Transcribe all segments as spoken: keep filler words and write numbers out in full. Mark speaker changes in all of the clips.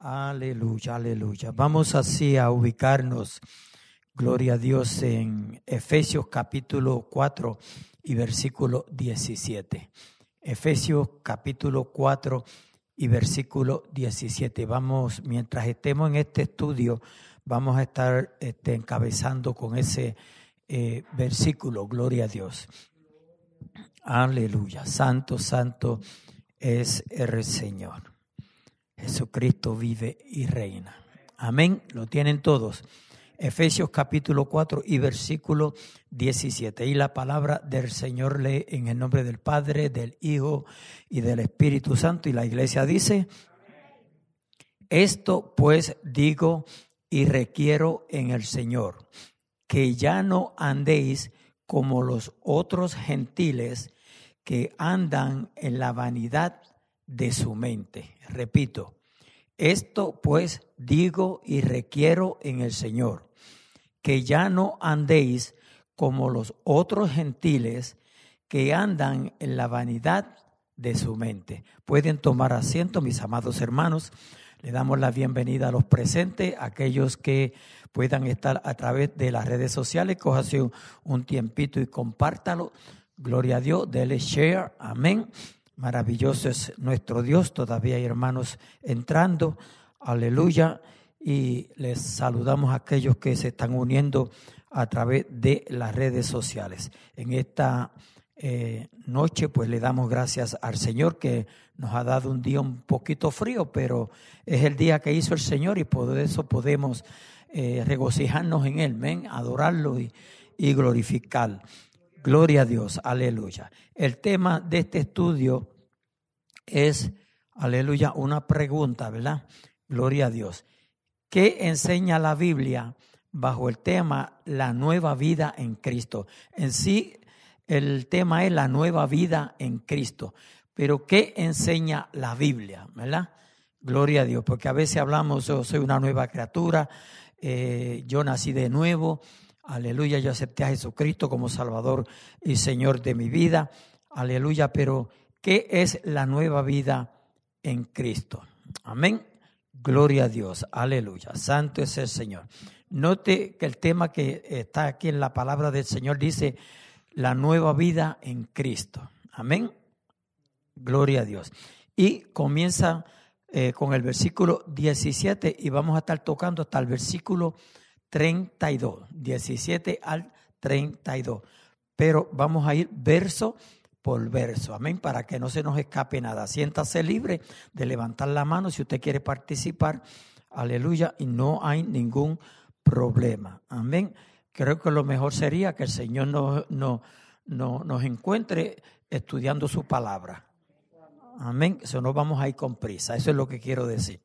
Speaker 1: Aleluya, aleluya. Vamos así a ubicarnos, gloria a Dios, en Efesios capítulo cuatro y versículo diecisiete. Efesios capítulo cuatro y versículo diecisiete. Vamos, mientras estemos en este estudio, vamos a estar este, encabezando con ese eh, versículo, gloria a Dios. Aleluya, santo, santo es el Señor. Jesucristo vive y reina. Amén. Lo tienen todos. Efesios capítulo cuatro y versículo diecisiete. Y la palabra del Señor lee en el nombre del Padre, del Hijo y del Espíritu Santo. Y la iglesia dice: esto pues digo y requiero en el Señor, que ya no andéis como los otros gentiles que andan en la vanidad de su mente. Repito, esto pues digo y requiero en el Señor, que ya no andéis como los otros gentiles que andan en la vanidad de su mente. Pueden tomar asiento, mis amados hermanos. Le damos la bienvenida a los presentes, a aquellos que puedan estar a través de las redes sociales. Cójase un, un tiempito y compártalo. Gloria a Dios, dele share, amén. Maravilloso es nuestro Dios. Todavía hay hermanos entrando, aleluya. Y les saludamos a aquellos que se están uniendo a través de las redes sociales. En esta eh, noche pues le damos gracias al Señor, que nos ha dado un día un poquito frío, pero es el día que hizo el Señor y por eso podemos eh, regocijarnos en Él, ¿ven? Adorarlo y, y glorificar. Gloria a Dios, aleluya. El tema de este estudio es, aleluya, una pregunta, ¿verdad? Gloria a Dios. ¿Qué enseña la Biblia bajo el tema la nueva vida en Cristo? En sí, el tema es la nueva vida en Cristo. Pero ¿qué enseña la Biblia, verdad? Gloria a Dios, porque a veces hablamos, yo soy una nueva criatura, eh, yo nací de nuevo. Aleluya, yo acepté a Jesucristo como Salvador y Señor de mi vida. Aleluya, pero ¿qué es la nueva vida en Cristo? Amén. Gloria a Dios. Aleluya. Santo es el Señor. Note que el tema que está aquí en la palabra del Señor dice la nueva vida en Cristo. Amén. Gloria a Dios. Y comienza eh, con el versículo diecisiete y vamos a estar tocando hasta el versículo treinta y dos, diecisiete al treinta y dos, pero vamos a ir verso por verso, amén, para que no se nos escape nada. Siéntase libre de levantar la mano si usted quiere participar, aleluya, y no hay ningún problema, amén. Creo que lo mejor sería que el Señor nos, nos, nos, nos encuentre estudiando su palabra, amén. Eso no vamos a ir con prisa, eso es lo que quiero decir.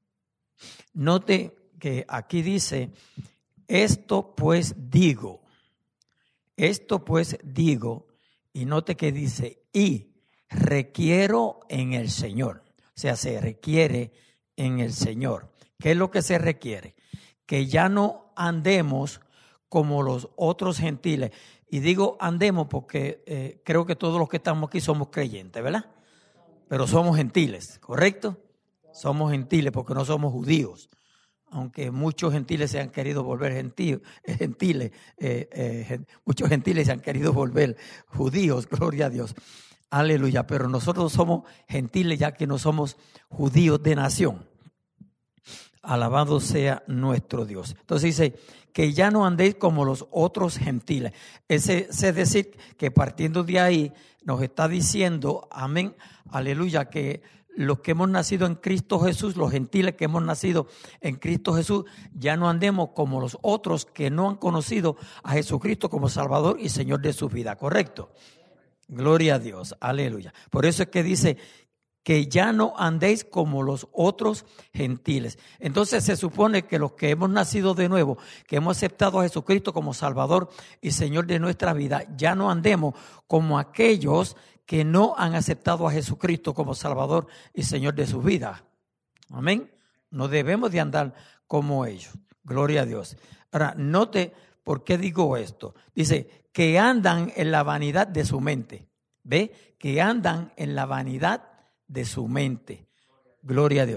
Speaker 1: Note que aquí dice: esto pues digo, esto pues digo, y note que dice, y requiero en el Señor. O sea, se requiere en el Señor. ¿Qué es lo que se requiere? Que ya no andemos como los otros gentiles. Y digo andemos porque eh, creo que todos los que estamos aquí somos creyentes, ¿verdad? Pero somos gentiles, ¿correcto? Somos gentiles porque no somos judíos. Aunque muchos gentiles se han querido volver gentiles, gentiles eh, eh, muchos gentiles se han querido volver judíos, gloria a Dios, aleluya, pero nosotros somos gentiles ya que no somos judíos de nación. Alabado sea nuestro Dios. Entonces dice que ya no andéis como los otros gentiles. Ese es decir que partiendo de ahí nos está diciendo, amén, aleluya, que los que hemos nacido en Cristo Jesús, los gentiles que hemos nacido en Cristo Jesús, ya no andemos como los otros que no han conocido a Jesucristo como Salvador y Señor de su vida, ¿correcto? Gloria a Dios, aleluya. Por eso es que dice que ya no andéis como los otros gentiles. Entonces se supone que los que hemos nacido de nuevo, que hemos aceptado a Jesucristo como Salvador y Señor de nuestra vida, ya no andemos como aquellos que no han aceptado a Jesucristo como Salvador y Señor de su vida. Amén. No debemos de andar como ellos. Gloria a Dios. Ahora, note por qué digo esto. Dice, que andan en la vanidad de su mente. ¿Ve? Que andan en la vanidad de su mente. Gloria a Dios.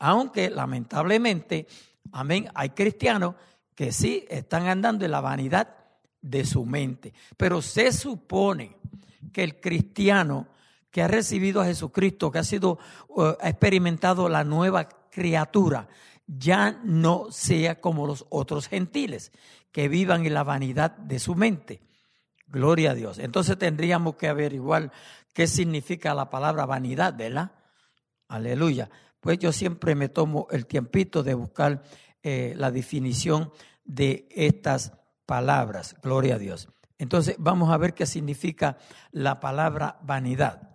Speaker 1: Aunque lamentablemente, amén, hay cristianos que sí están andando en la vanidad de su mente. Pero se supone que el cristiano que ha recibido a Jesucristo, que ha sido, uh, ha experimentado la nueva criatura, ya no sea como los otros gentiles, que vivan en la vanidad de su mente. Gloria a Dios. Entonces tendríamos que averiguar qué significa la palabra vanidad, ¿verdad? Aleluya. Pues yo siempre me tomo el tiempito de buscar eh, la definición de estas palabras. Gloria a Dios. Entonces vamos a ver qué significa la palabra vanidad.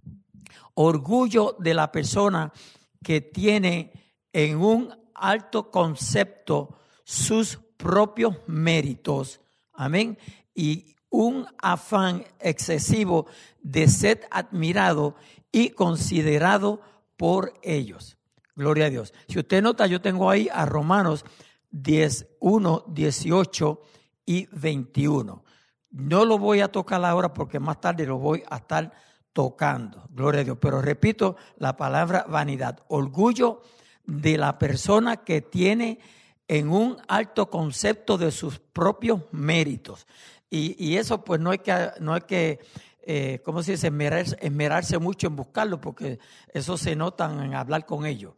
Speaker 1: Orgullo de la persona que tiene en un alto concepto sus propios méritos. Amén. Y un afán excesivo de ser admirado y considerado por ellos. Gloria a Dios. Si usted nota, yo tengo ahí a Romanos diez, uno, dieciocho y veintiuno. No lo voy a tocar ahora porque más tarde lo voy a estar tocando. Gloria a Dios. Pero repito la palabra vanidad. Orgullo de la persona que tiene en un alto concepto de sus propios méritos. Y, y eso pues no hay que, no hay que eh, ¿cómo se dice? Esmerarse, esmerarse mucho en buscarlo, porque eso se nota en hablar con ellos.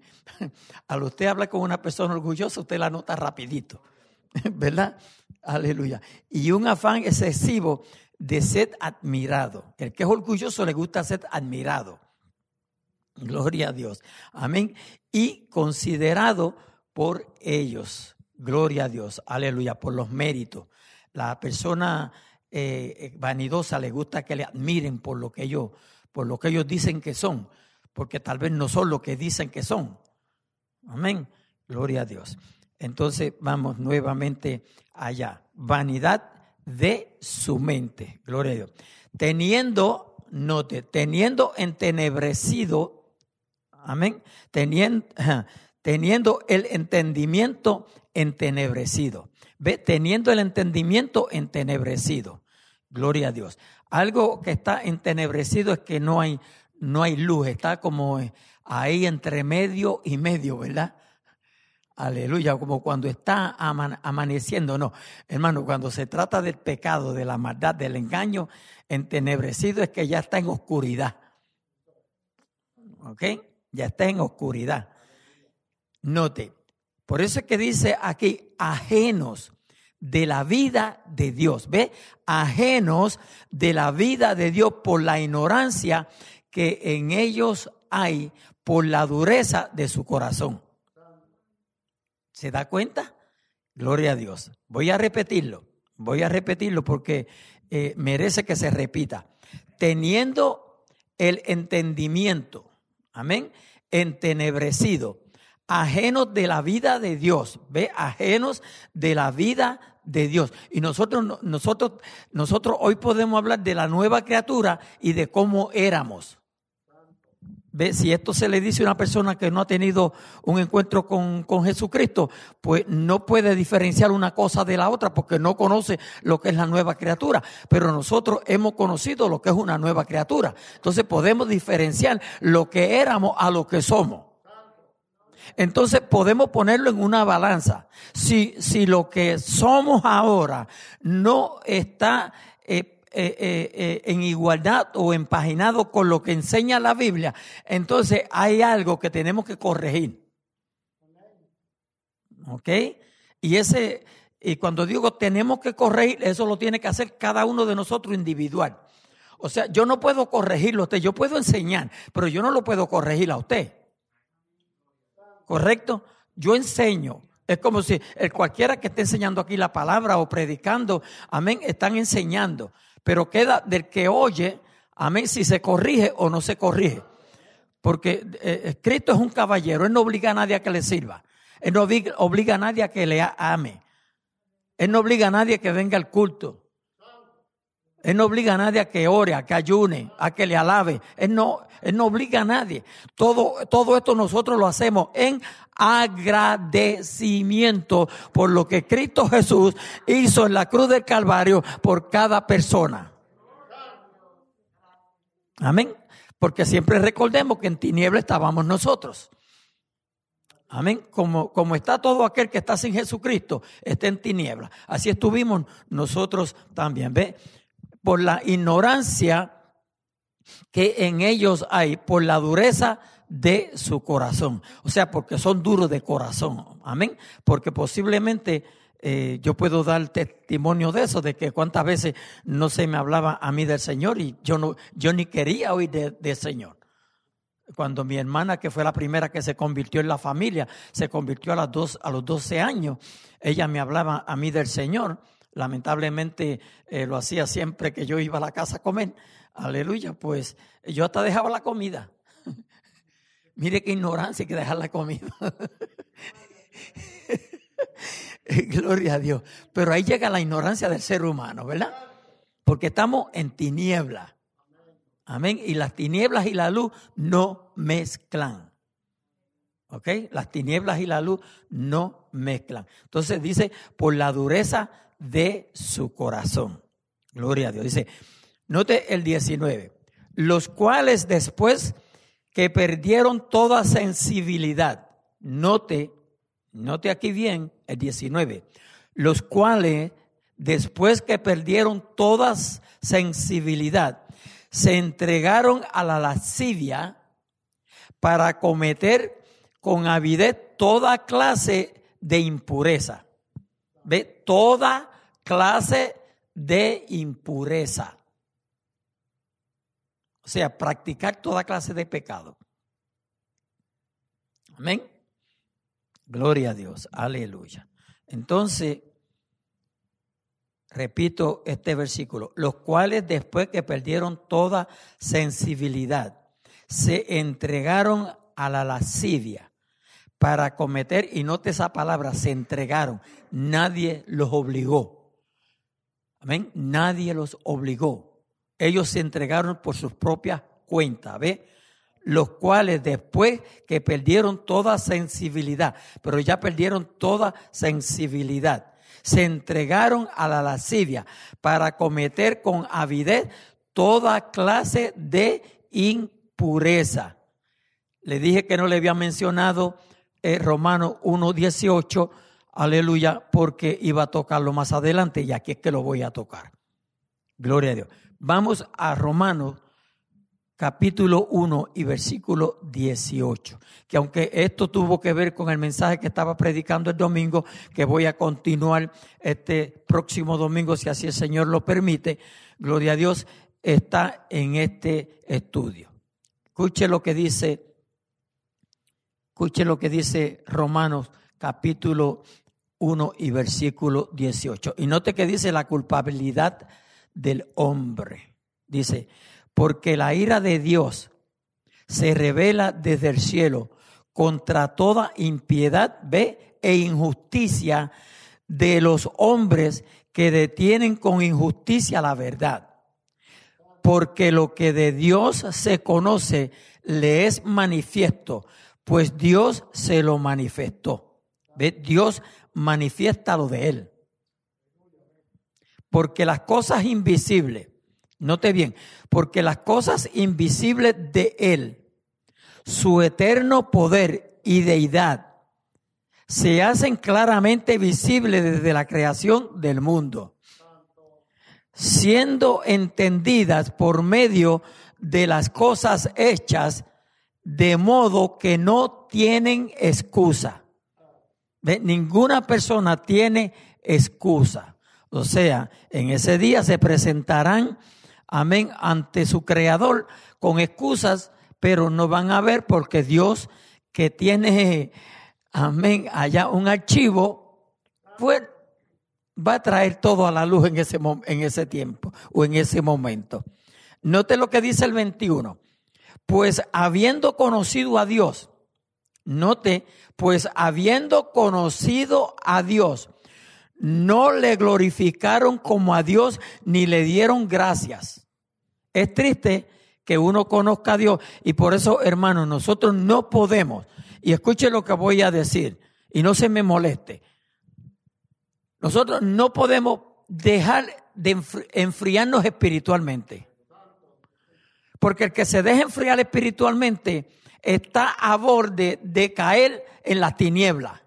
Speaker 1: Al usted hablar con una persona orgullosa, usted la nota rapidito, ¿verdad? Aleluya. Y un afán excesivo de ser admirado. El que es orgulloso le gusta ser admirado. Gloria a Dios. Amén. Y considerado por ellos. Gloria a Dios. Aleluya. Por los méritos. La persona eh, vanidosa le gusta que le admiren por lo que ellos, por lo que ellos dicen que son, porque tal vez no son lo que dicen que son. Amén. Gloria a Dios. Entonces vamos nuevamente allá. Vanidad de su mente. Gloria a Dios. Teniendo, note, teniendo entenebrecido, amén, teniendo, teniendo el entendimiento entenebrecido. Ve, teniendo el entendimiento entenebrecido. Gloria a Dios. Algo que está entenebrecido es que no hay, no hay luz, está como ahí entre medio y medio, ¿verdad? Aleluya, como cuando está amaneciendo. No, hermano, cuando se trata del pecado, de la maldad, del engaño, entenebrecido es que ya está en oscuridad. ¿Ok? Ya está en oscuridad. Note, por eso es que dice aquí, ajenos de la vida de Dios. ¿Ve? Ajenos de la vida de Dios por la ignorancia que en ellos hay, por la dureza de su corazón. ¿Se da cuenta? Gloria a Dios. Voy a repetirlo. Voy a repetirlo porque eh, merece que se repita. Teniendo el entendimiento, amén, entenebrecido, ajenos de la vida de Dios, ¿ve? Ajenos de la vida de Dios. Y nosotros, nosotros, nosotros hoy podemos hablar de la nueva criatura y de cómo éramos. ¿Ve? Si esto se le dice a una persona que no ha tenido un encuentro con, con Jesucristo, pues no puede diferenciar una cosa de la otra porque no conoce lo que es la nueva criatura. Pero nosotros hemos conocido lo que es una nueva criatura. Entonces podemos diferenciar lo que éramos a lo que somos. Entonces podemos ponerlo en una balanza. Si, si lo que somos ahora no está eh, Eh, eh, eh, en igualdad o empaginado con lo que enseña la Biblia, entonces hay algo que tenemos que corregir. ¿Ok? Y ese, y cuando digo tenemos que corregir, eso lo tiene que hacer cada uno de nosotros individual. O sea, yo no puedo corregirlo a usted, yo puedo enseñar, pero yo no lo puedo corregir a usted. ¿Correcto? Yo enseño. Es como si el cualquiera que esté enseñando aquí la palabra o predicando, amén, están enseñando. Pero queda del que oye, amén, si se corrige o no se corrige. Porque eh, Cristo es un caballero, Él no obliga a nadie a que le sirva. Él no obliga, obliga a nadie a que le ame. Él no obliga a nadie a que venga al culto. Él no obliga a nadie a que ore, a que ayune, a que le alabe. Él no, él no obliga a nadie. Todo, todo esto nosotros lo hacemos en agradecimiento por lo que Cristo Jesús hizo en la cruz del Calvario por cada persona. Amén. Porque siempre recordemos que en tinieblas estábamos nosotros. Amén. Como, como está todo aquel que está sin Jesucristo, está en tinieblas. Así estuvimos nosotros también. ¿Ve? Por la ignorancia que en ellos hay, por la dureza de su corazón. O sea, porque son duros de corazón. Amén. Porque posiblemente eh, yo puedo dar testimonio de eso, de que cuántas veces no se me hablaba a mí del Señor y yo no, yo ni quería oír de, del Señor. Cuando mi hermana, que fue la primera que se convirtió en la familia, se convirtió a, las dos, a los doce años, ella me hablaba a mí del Señor. Lamentablemente eh, lo hacía siempre que yo iba a la casa a comer. Aleluya, pues yo hasta dejaba la comida. Mire qué ignorancia que dejar la comida. Gloria a Dios. Pero ahí llega la ignorancia del ser humano, ¿verdad? Porque estamos en tinieblas. Amén. Y las tinieblas y la luz no mezclan. ¿Ok? Las tinieblas y la luz no mezclan. Entonces dice, por la dureza de su corazón. Gloria a Dios. Dice, note el diecinueve. Los cuales después que perdieron toda sensibilidad. Note, note aquí bien el diecinueve. Los cuales después que perdieron toda sensibilidad, se entregaron a la lascivia para cometer con avidez toda clase de impureza. ¿Ve? Toda clase de impureza. O sea, practicar toda clase de pecado. Amén. Gloria a Dios. Aleluya. Entonces, repito este versículo, los cuales después que perdieron toda sensibilidad, se entregaron a la lascivia para cometer, y note esa palabra, se entregaron, nadie los obligó. Amén, nadie los obligó. Ellos se entregaron por sus propias cuentas, ¿ve? Los cuales después que perdieron toda sensibilidad, pero ya perdieron toda sensibilidad, se entregaron a la lascivia para cometer con avidez toda clase de impureza. Le dije que no le había mencionado eh, Romanos uno dieciocho, aleluya, porque iba a tocarlo más adelante y aquí es que lo voy a tocar. Gloria a Dios. Vamos a Romanos capítulo uno y versículo dieciocho, que aunque esto tuvo que ver con el mensaje que estaba predicando el domingo, que voy a continuar este próximo domingo, si así el Señor lo permite, gloria a Dios, está en este estudio. Escuche lo que dice, escuche lo que dice Romanos capítulo uno y versículo dieciocho. Y note que dice la culpabilidad del hombre. Dice, porque la ira de Dios se revela desde el cielo contra toda impiedad, ve, e injusticia de los hombres que detienen con injusticia la verdad. Porque lo que de Dios se conoce le es manifiesto, pues Dios se lo manifestó. ¿Ve? Dios manifiesta lo de él. Porque las cosas invisibles, note bien, porque las cosas invisibles de él, su eterno poder y deidad, se hacen claramente visibles desde la creación del mundo, siendo entendidas por medio de las cosas hechas, de modo que no tienen excusa. ¿Ve? Ninguna persona tiene excusa. O sea, en ese día se presentarán, amén, ante su Creador con excusas, pero no van a ver porque Dios, que tiene, amén, allá un archivo, pues va a traer todo a la luz en ese, en ese tiempo o en ese momento. Note lo que dice el veintiuno. Pues habiendo conocido a Dios, note, pues habiendo conocido a Dios, no le glorificaron como a Dios ni le dieron gracias. Es triste que uno conozca a Dios y por eso, hermanos, nosotros no podemos, y escuche lo que voy a decir y no se me moleste, nosotros no podemos dejar de enfriarnos espiritualmente. Porque el que se deja enfriar espiritualmente está a borde de caer en las tinieblas.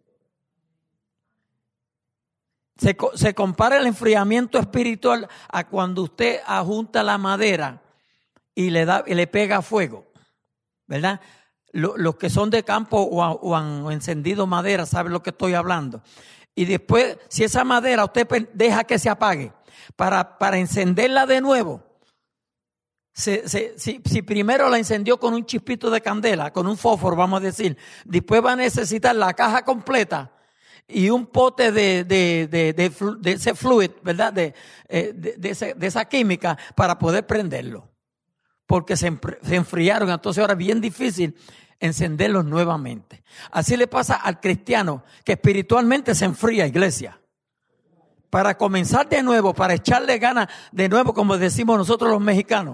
Speaker 1: Se, se compara el enfriamiento espiritual a cuando usted ajunta la madera y le da y le pega fuego, ¿verdad? Los, los que son de campo o, a, o han encendido madera saben lo que estoy hablando. Y después, si esa madera usted deja que se apague para, para encenderla de nuevo, se, se, si, si primero la encendió con un chispito de candela, con un fósforo, vamos a decir, después va a necesitar la caja completa y un pote de, de, de, de, de, de ese fluid, ¿verdad? De, de, de, ese, de esa química para poder prenderlo. Porque se, se enfriaron, entonces ahora es bien difícil encenderlos nuevamente. Así le pasa al cristiano que espiritualmente se enfría, iglesia. Para comenzar de nuevo, para echarle ganas de nuevo, como decimos nosotros los mexicanos.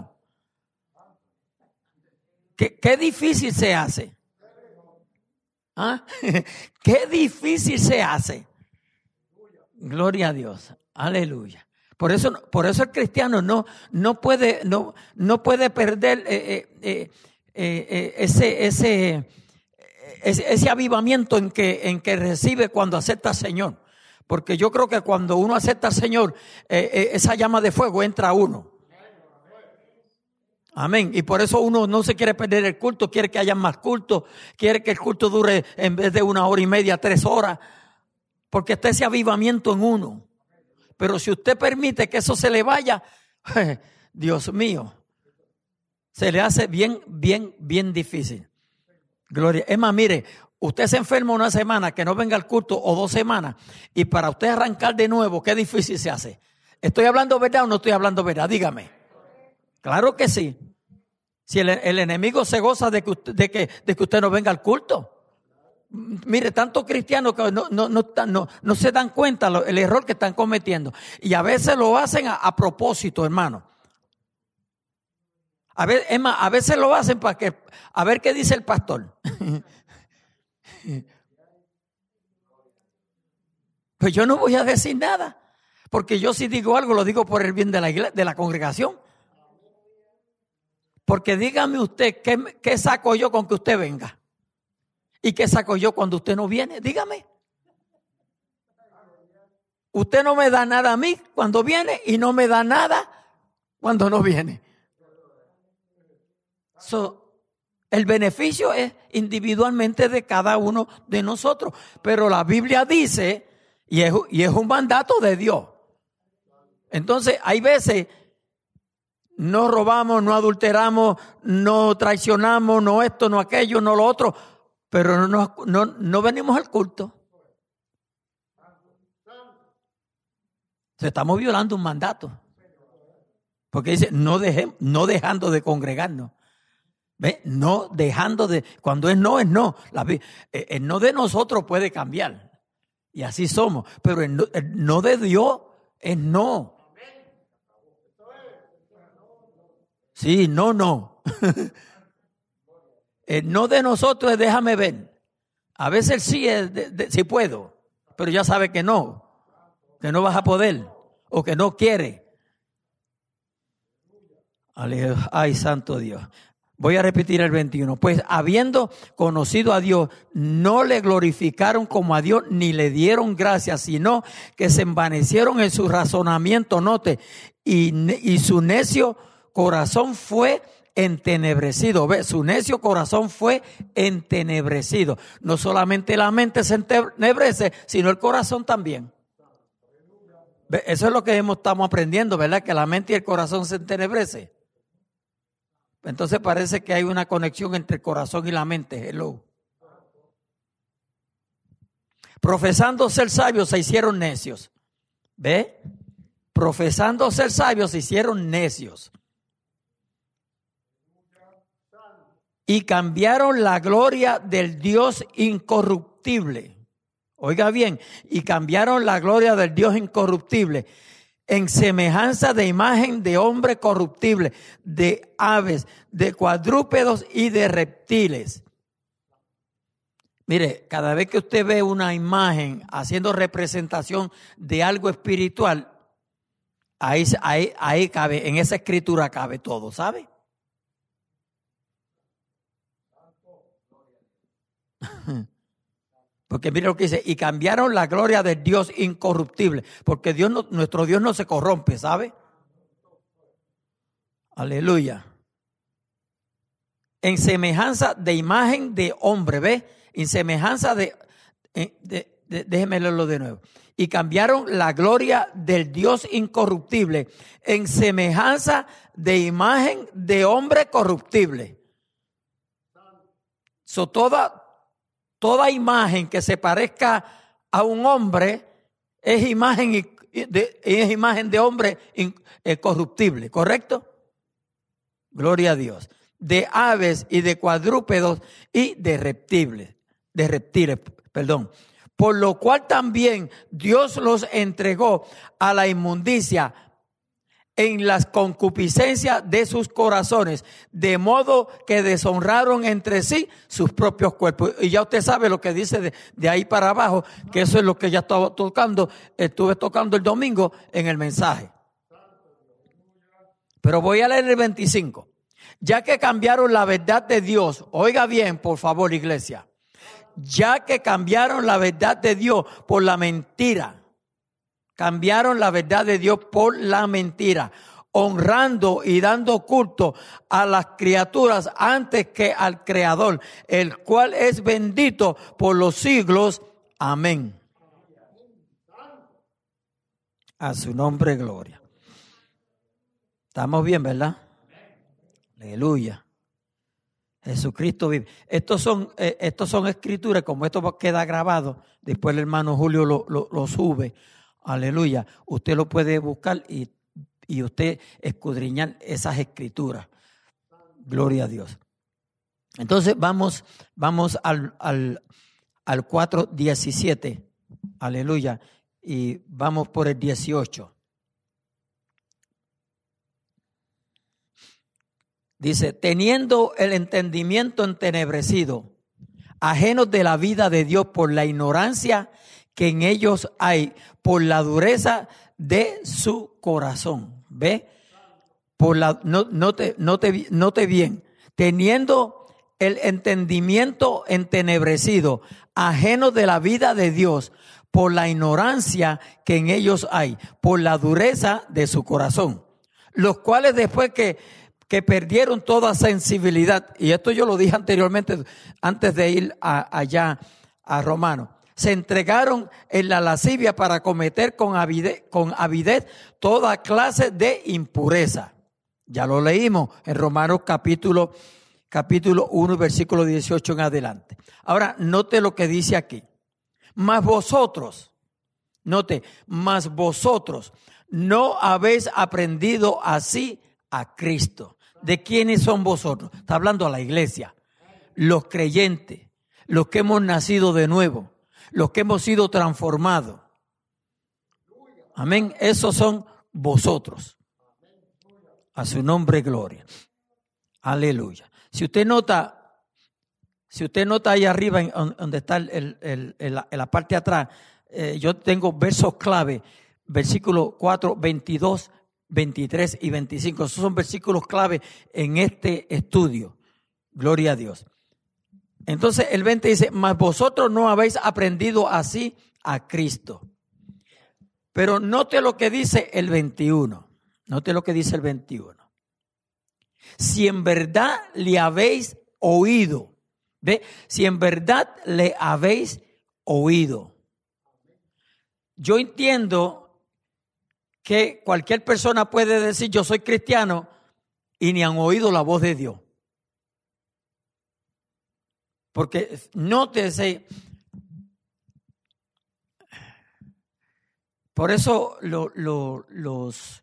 Speaker 1: Qué, qué difícil se hace. ¿Ah? Qué difícil se hace. Gloria a Dios. Aleluya. Por eso, por eso el cristiano no, no puede, no, no puede perder eh, eh, eh, eh, ese, ese, ese, ese avivamiento en que, en que recibe cuando acepta al Señor. Porque yo creo que cuando uno acepta al Señor, eh, eh, esa llama de fuego entra a uno. Amén. Y por eso uno no se quiere perder el culto, quiere que haya más culto, quiere que el culto dure en vez de una hora y media, tres horas, porque está ese avivamiento en uno. Pero si usted permite que eso se le vaya, Dios mío, se le hace bien, bien, bien difícil. Gloria. Es más, mire, usted se enferma una semana, que no venga al culto, o dos semanas, y para usted arrancar de nuevo, qué difícil se hace. ¿Estoy hablando verdad o no estoy hablando verdad? Dígame. Claro que sí. Si el, el enemigo se goza de que, usted, de, que, de que usted no venga al culto. Mire, tantos cristianos que no, no, no, no, no se dan cuenta lo, el error que están cometiendo. Y a veces lo hacen a, a propósito, hermano. A, ver, es más, a veces lo hacen para que, a ver qué dice el pastor. Pues yo no voy a decir nada. Porque yo si digo algo, lo digo por el bien de la iglesia, de la congregación. Porque dígame usted, ¿qué, qué saco yo con que usted venga? ¿Y qué saco yo cuando usted no viene? Dígame. Usted no me da nada a mí cuando viene y no me da nada cuando no viene. So, el beneficio es individualmente de cada uno de nosotros. Pero la Biblia dice, y es, y es un mandato de Dios. Entonces, hay veces no robamos, no adulteramos, no traicionamos, no esto, no aquello, no lo otro, pero no, no, no venimos al culto. Se estamos violando un mandato. Porque dice, no, deje, no dejando de congregarnos. ¿Ve? No dejando de, cuando es no, es no. La, el no de nosotros puede cambiar. Y así somos. Pero el no, el no de Dios es no. Sí, no, no. El no de nosotros es déjame ver. A veces el sí es de, de, si puedo, pero ya sabe que no, que no vas a poder o que no quiere. Ay, santo Dios. Voy a repetir el veintiuno. Pues habiendo conocido a Dios, no le glorificaron como a Dios ni le dieron gracias, sino que se envanecieron en su razonamiento, note, y, y su necio corazón fue entenebrecido. ¿Ve? Su necio corazón fue entenebrecido. No solamente la mente se entenebrece, sino el corazón también. ¿Ve? Eso es lo que hemos, estamos aprendiendo, ¿verdad? Que la mente y el corazón se entenebrece. Entonces parece que hay una conexión entre el corazón y la mente. Hello. Profesando ser sabios se hicieron necios. ¿Ve? Profesando ser sabios se hicieron necios. Y cambiaron la gloria del Dios incorruptible. Oiga bien, y cambiaron la gloria del Dios incorruptible en semejanza de imagen de hombre corruptible, de aves, de cuadrúpedos y de reptiles. Mire, cada vez que usted ve una imagen haciendo representación de algo espiritual, ahí, ahí, ahí cabe, en esa escritura cabe todo, ¿sabe? Porque mira lo que dice, y cambiaron la gloria del Dios incorruptible, porque Dios no, nuestro Dios no se corrompe, ¿sabe? Aleluya. En semejanza de imagen de hombre, ¿ve? En semejanza de, de, de, de déjeme leerlo de nuevo. Y cambiaron la gloria del Dios incorruptible en semejanza de imagen de hombre corruptible. So, toda, toda imagen que se parezca a un hombre es imagen de, es imagen de hombre corruptible, ¿correcto? Gloria a Dios. De aves y de cuadrúpedos y de reptiles, de reptiles, perdón. Por lo cual también Dios los entregó a la inmundicia en las concupiscencias de sus corazones, de modo que deshonraron entre sí sus propios cuerpos. Y ya usted sabe lo que dice de, de ahí para abajo, que eso es lo que ya estaba tocando, estuve tocando el domingo en el mensaje. Pero voy a leer el veinticinco. Ya que cambiaron la verdad de Dios, oiga bien, por favor, iglesia. Ya que cambiaron la verdad de Dios por la mentira. Cambiaron la verdad de Dios por la mentira. Honrando y dando culto a las criaturas antes que al Creador, el cual es bendito por los siglos. Amén. A su nombre, gloria. Estamos bien, ¿verdad? Aleluya. Jesucristo vive. Estos son, eh, estos son escrituras, como esto queda grabado, después el hermano Julio lo, lo, lo sube. Aleluya. Usted lo puede buscar y, y usted escudriñar esas escrituras. Gloria a Dios. Entonces vamos, vamos al, al, al cuatro diecisiete. Aleluya. Y vamos por el dieciocho. Dice, teniendo el entendimiento entenebrecido, ajenos de la vida de Dios por la ignorancia que en ellos hay, por la dureza de su corazón. ¿Ve? Por la, no, note, note, note bien, teniendo el entendimiento entenebrecido, ajenos de la vida de Dios, por la ignorancia que en ellos hay, por la dureza de su corazón, los cuales después que que perdieron toda sensibilidad, y esto yo lo dije anteriormente, antes de ir a, allá a Romanos, se entregaron en la lascivia para cometer con avidez, con avidez toda clase de impureza. Ya lo leímos en Romanos capítulo, capítulo uno, versículo dieciocho en adelante. Ahora, note lo que dice aquí. Mas vosotros, note, mas vosotros no habéis aprendido así a Cristo. ¿De quiénes son vosotros? Está hablando a la iglesia. Los creyentes, los que hemos nacido de nuevo, los que hemos sido transformados. Amén. Esos son vosotros. A su nombre, gloria. Aleluya. Si usted nota, si usted nota ahí arriba, en, donde está el, el, el, en, la, en la parte de atrás, eh, yo tengo versos clave, versículo cuatro, veintidós, veintitrés y veinticinco. Esos son versículos clave en este estudio. Gloria a Dios. Entonces el veinte dice, mas vosotros no habéis aprendido así a Cristo. Pero note lo que dice el veintiuno. Note lo que dice el veintiuno. Si en verdad le habéis oído, ¿ve? Si en verdad le habéis oído. Yo entiendo que cualquier persona puede decir yo soy cristiano y ni han oído la voz de Dios. Porque nótese, por eso lo, lo, los,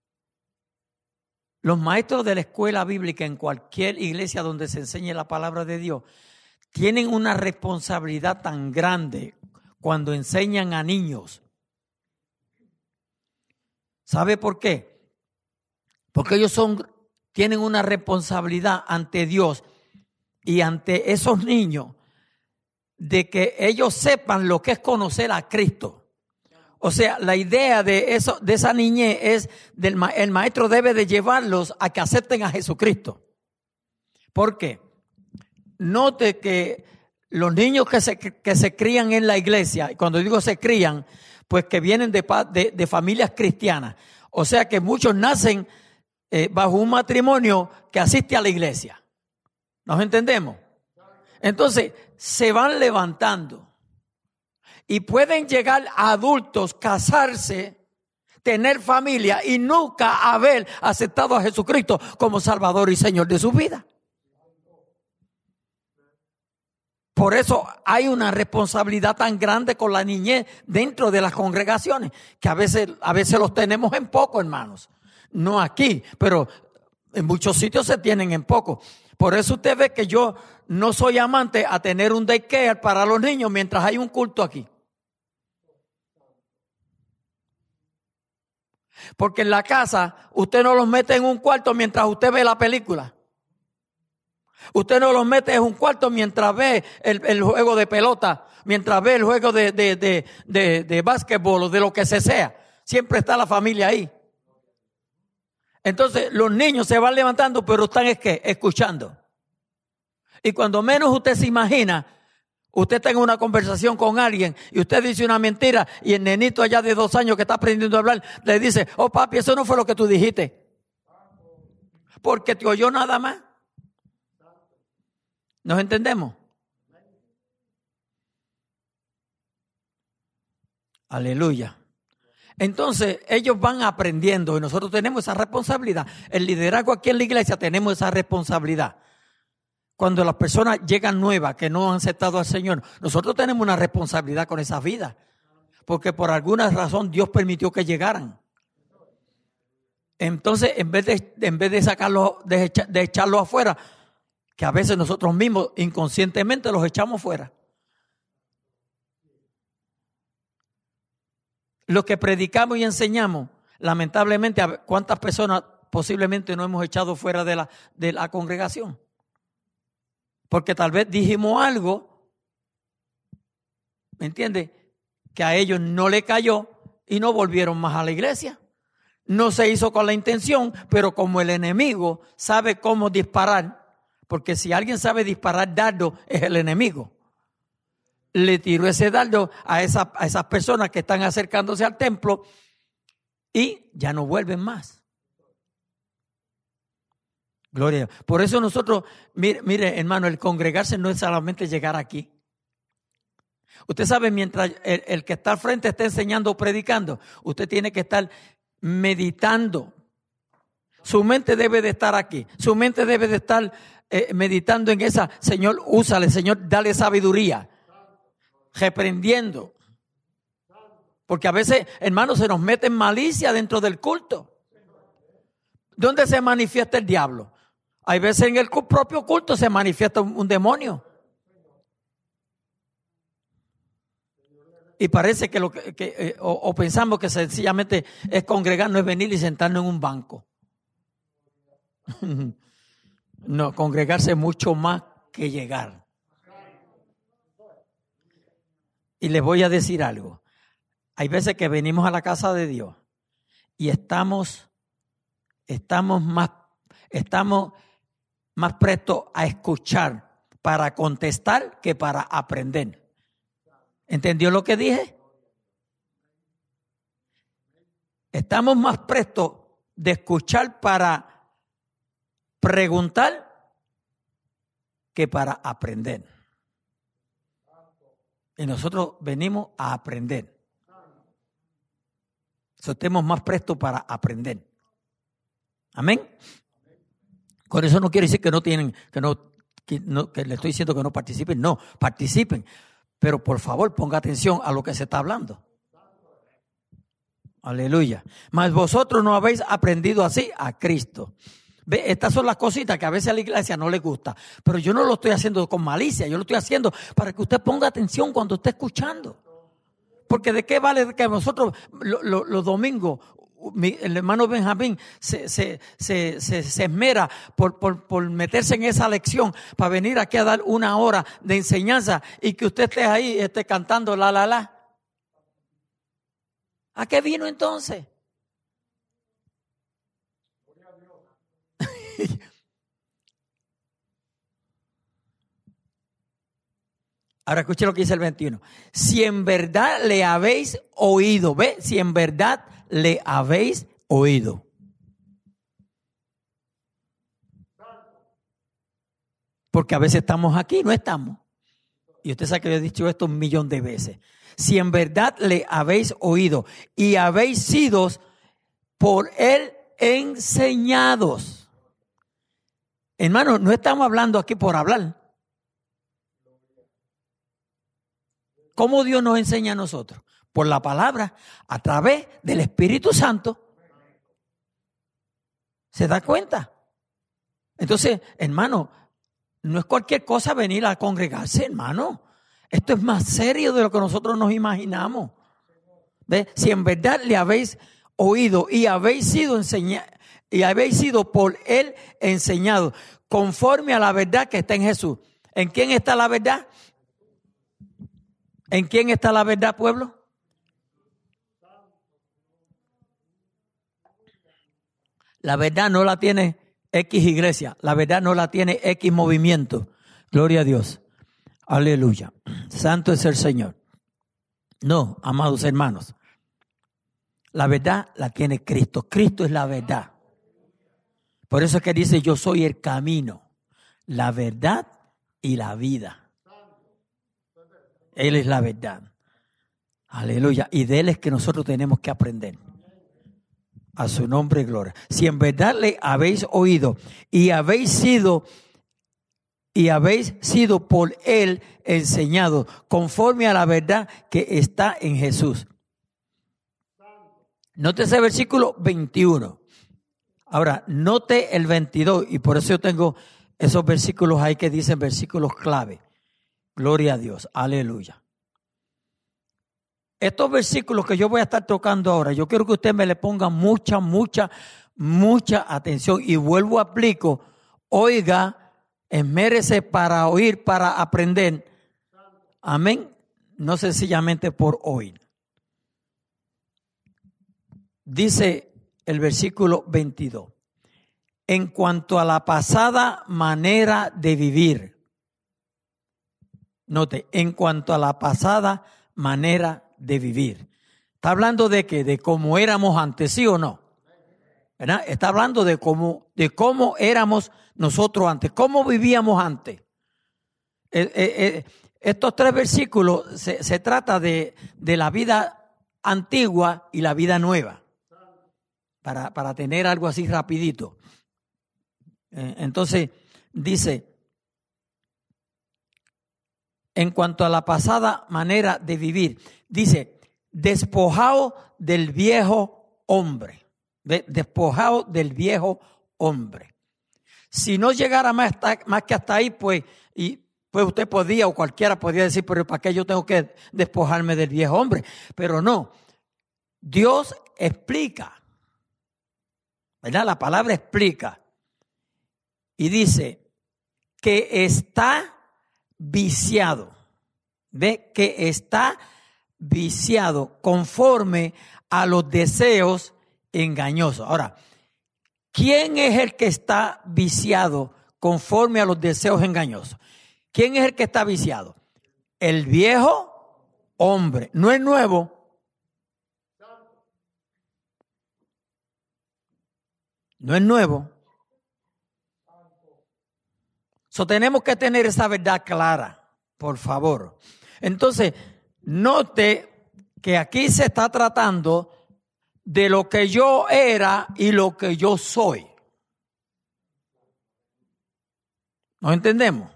Speaker 1: los maestros de la escuela bíblica en cualquier iglesia donde se enseñe la palabra de Dios tienen una responsabilidad tan grande cuando enseñan a niños. ¿Sabe por qué? Porque ellos son, tienen una responsabilidad ante Dios y ante esos niños de que ellos sepan lo que es conocer a Cristo. O sea, la idea de eso, de esa niñez es del el maestro debe de llevarlos a que acepten a Jesucristo. ¿Por qué? Note que los niños que se, que se crían en la iglesia, y cuando digo se crían, pues que vienen de, de, de familias cristianas. O sea que muchos nacen eh, bajo un matrimonio que asiste a la iglesia. ¿Nos entendemos? Entonces, se van levantando y pueden llegar a adultos, casarse, tener familia y nunca haber aceptado a Jesucristo como Salvador y Señor de su vida. Por eso hay una responsabilidad tan grande con la niñez dentro de las congregaciones, que a veces, a veces los tenemos en poco, hermanos. No aquí, pero en muchos sitios se tienen en poco. Por eso usted ve que yo no soy amante a tener un daycare para los niños mientras hay un culto aquí. Porque en la casa usted no los mete en un cuarto mientras usted ve la película. Usted no los mete en un cuarto mientras ve el, el juego de pelota, mientras ve el juego de, de, de, de, de básquetbol o de lo que se sea. Siempre está la familia ahí. Entonces los niños se van levantando, pero están es que escuchando. Y cuando menos usted se imagina, usted está en una conversación con alguien y usted dice una mentira y el nenito allá de dos años que está aprendiendo a hablar le dice: oh papi, eso no fue lo que tú dijiste. Porque te oyó nada más. ¿Nos entendemos? Aleluya. Entonces ellos van aprendiendo y nosotros tenemos esa responsabilidad. El liderazgo aquí en la iglesia tenemos esa responsabilidad. Cuando las personas llegan nuevas que no han aceptado al Señor, nosotros tenemos una responsabilidad con esas vidas. Porque por alguna razón Dios permitió que llegaran. Entonces, en vez de, en vez de sacarlos, de, echar, de echarlos afuera, que a veces nosotros mismos inconscientemente los echamos fuera. Lo que predicamos y enseñamos, lamentablemente, ¿cuántas personas posiblemente no hemos echado fuera de la, de la congregación? Porque tal vez dijimos algo, ¿me entiendes?, que a ellos no le cayó y no volvieron más a la iglesia. No se hizo con la intención, pero como el enemigo sabe cómo disparar, porque si alguien sabe disparar dardo es el enemigo. Le tiró ese dardo a, esa, a esas personas que están acercándose al templo y ya no vuelven más. Gloria a Dios. Por eso nosotros, mire, mire hermano, el congregarse no es solamente llegar aquí. Usted sabe, mientras el, el que está al frente está enseñando o predicando, usted tiene que estar meditando. Su mente debe de estar aquí. Su mente debe de estar eh, meditando en esa: Señor, úsale, Señor, dale sabiduría. Reprendiendo. Porque a veces, hermanos, se nos mete malicia dentro del culto. ¿Dónde se manifiesta el diablo? Hay veces en el propio culto se manifiesta un, un demonio. Y parece que lo que, que eh, o, o pensamos que sencillamente es congregar, no es venir y sentarnos en un banco. No, congregarse mucho más que llegar. Y les voy a decir algo. Hay veces que venimos a la casa de Dios y estamos, estamos más, estamos más prestos a escuchar para contestar que para aprender. ¿Entendió lo que dije? Estamos más prestos de escuchar para preguntar que para aprender. Y nosotros venimos a aprender. So, estemos más prestos para aprender. Amén. Con eso no quiere decir que no tienen, que no, que no, que le estoy diciendo que no participen. No, participen. Pero por favor, ponga atención a lo que se está hablando. Aleluya. Mas vosotros no habéis aprendido así a Cristo. Ve, estas son las cositas que a veces a la iglesia no le gusta. Pero yo no lo estoy haciendo con malicia. Yo lo estoy haciendo para que usted ponga atención cuando esté escuchando. Porque de qué vale que nosotros lo, lo, los domingos, mi, el hermano Benjamín se, se, se, se, se esmera por, por, por meterse en esa lección para venir aquí a dar una hora de enseñanza y que usted esté ahí esté cantando la la la. ¿A qué vino entonces? Ahora escuche lo que dice el veintiuno. Si en verdad le habéis oído, ¿ve? Si en verdad le habéis oído. Porque a veces estamos aquí, no estamos. Y usted sabe que yo he dicho esto un millón de veces. Si en verdad le habéis oído y habéis sido por él enseñados. Hermano, no estamos hablando aquí por hablar. ¿Cómo Dios nos enseña a nosotros? Por la palabra, a través del Espíritu Santo. ¿Se da cuenta? Entonces, hermano, no es cualquier cosa venir a congregarse, hermano. Esto es más serio de lo que nosotros nos imaginamos. ¿Ve? Si en verdad le habéis oído y habéis sido enseñados, y habéis sido por él enseñados, conforme a la verdad que está en Jesús. ¿En quién está la verdad? ¿En quién está la verdad, pueblo? La verdad no la tiene X iglesia, la verdad no la tiene X movimiento. Gloria a Dios. Aleluya. Santo es el Señor. No, amados hermanos. La verdad la tiene Cristo. Cristo es la verdad. Por eso es que dice, yo soy el camino, la verdad y la vida. Él es la verdad. Aleluya. Y de Él es que nosotros tenemos que aprender. A su nombre y gloria. Si en verdad le habéis oído y habéis sido y habéis sido por Él enseñados conforme a la verdad que está en Jesús. Note ese versículo veintiuno. Ahora, note el veintidós y por eso yo tengo esos versículos ahí que dicen versículos clave. Gloria a Dios. Aleluya. Estos versículos que yo voy a estar tocando ahora, yo quiero que usted me le ponga mucha, mucha, mucha atención. Y vuelvo a aplico, oiga, esmérese para oír, para aprender. Amén. No sencillamente por oír. Dice el versículo veintidós. En cuanto a la pasada manera de vivir. Note, en cuanto a la pasada manera de vivir. ¿Está hablando de qué? ¿De cómo éramos antes, sí o no? ¿Verdad? Está hablando de cómo, de cómo éramos nosotros antes, cómo vivíamos antes. Eh, eh, eh, estos tres versículos se, se trata de, de la vida antigua y la vida nueva. Para, para tener algo así rapidito. Eh, entonces, dice... En cuanto a la pasada manera de vivir, dice, despojado del viejo hombre. ¿Ve? Despojado del viejo hombre. Si no llegara más, más que hasta ahí, pues, y, pues usted podía o cualquiera podía decir, pero ¿para qué yo tengo que despojarme del viejo hombre? Pero no, Dios explica, ¿verdad? La palabra explica y dice que está viciado, ve que está viciado conforme a los deseos engañosos. Ahora, ¿quién es el que está viciado conforme a los deseos engañosos? ¿Quién es el que está viciado? El viejo hombre, no el nuevo. No es nuevo. So, tenemos que tener esa verdad clara, por favor. Entonces, note que aquí se está tratando de lo que yo era y lo que yo soy. ¿Nos entendemos?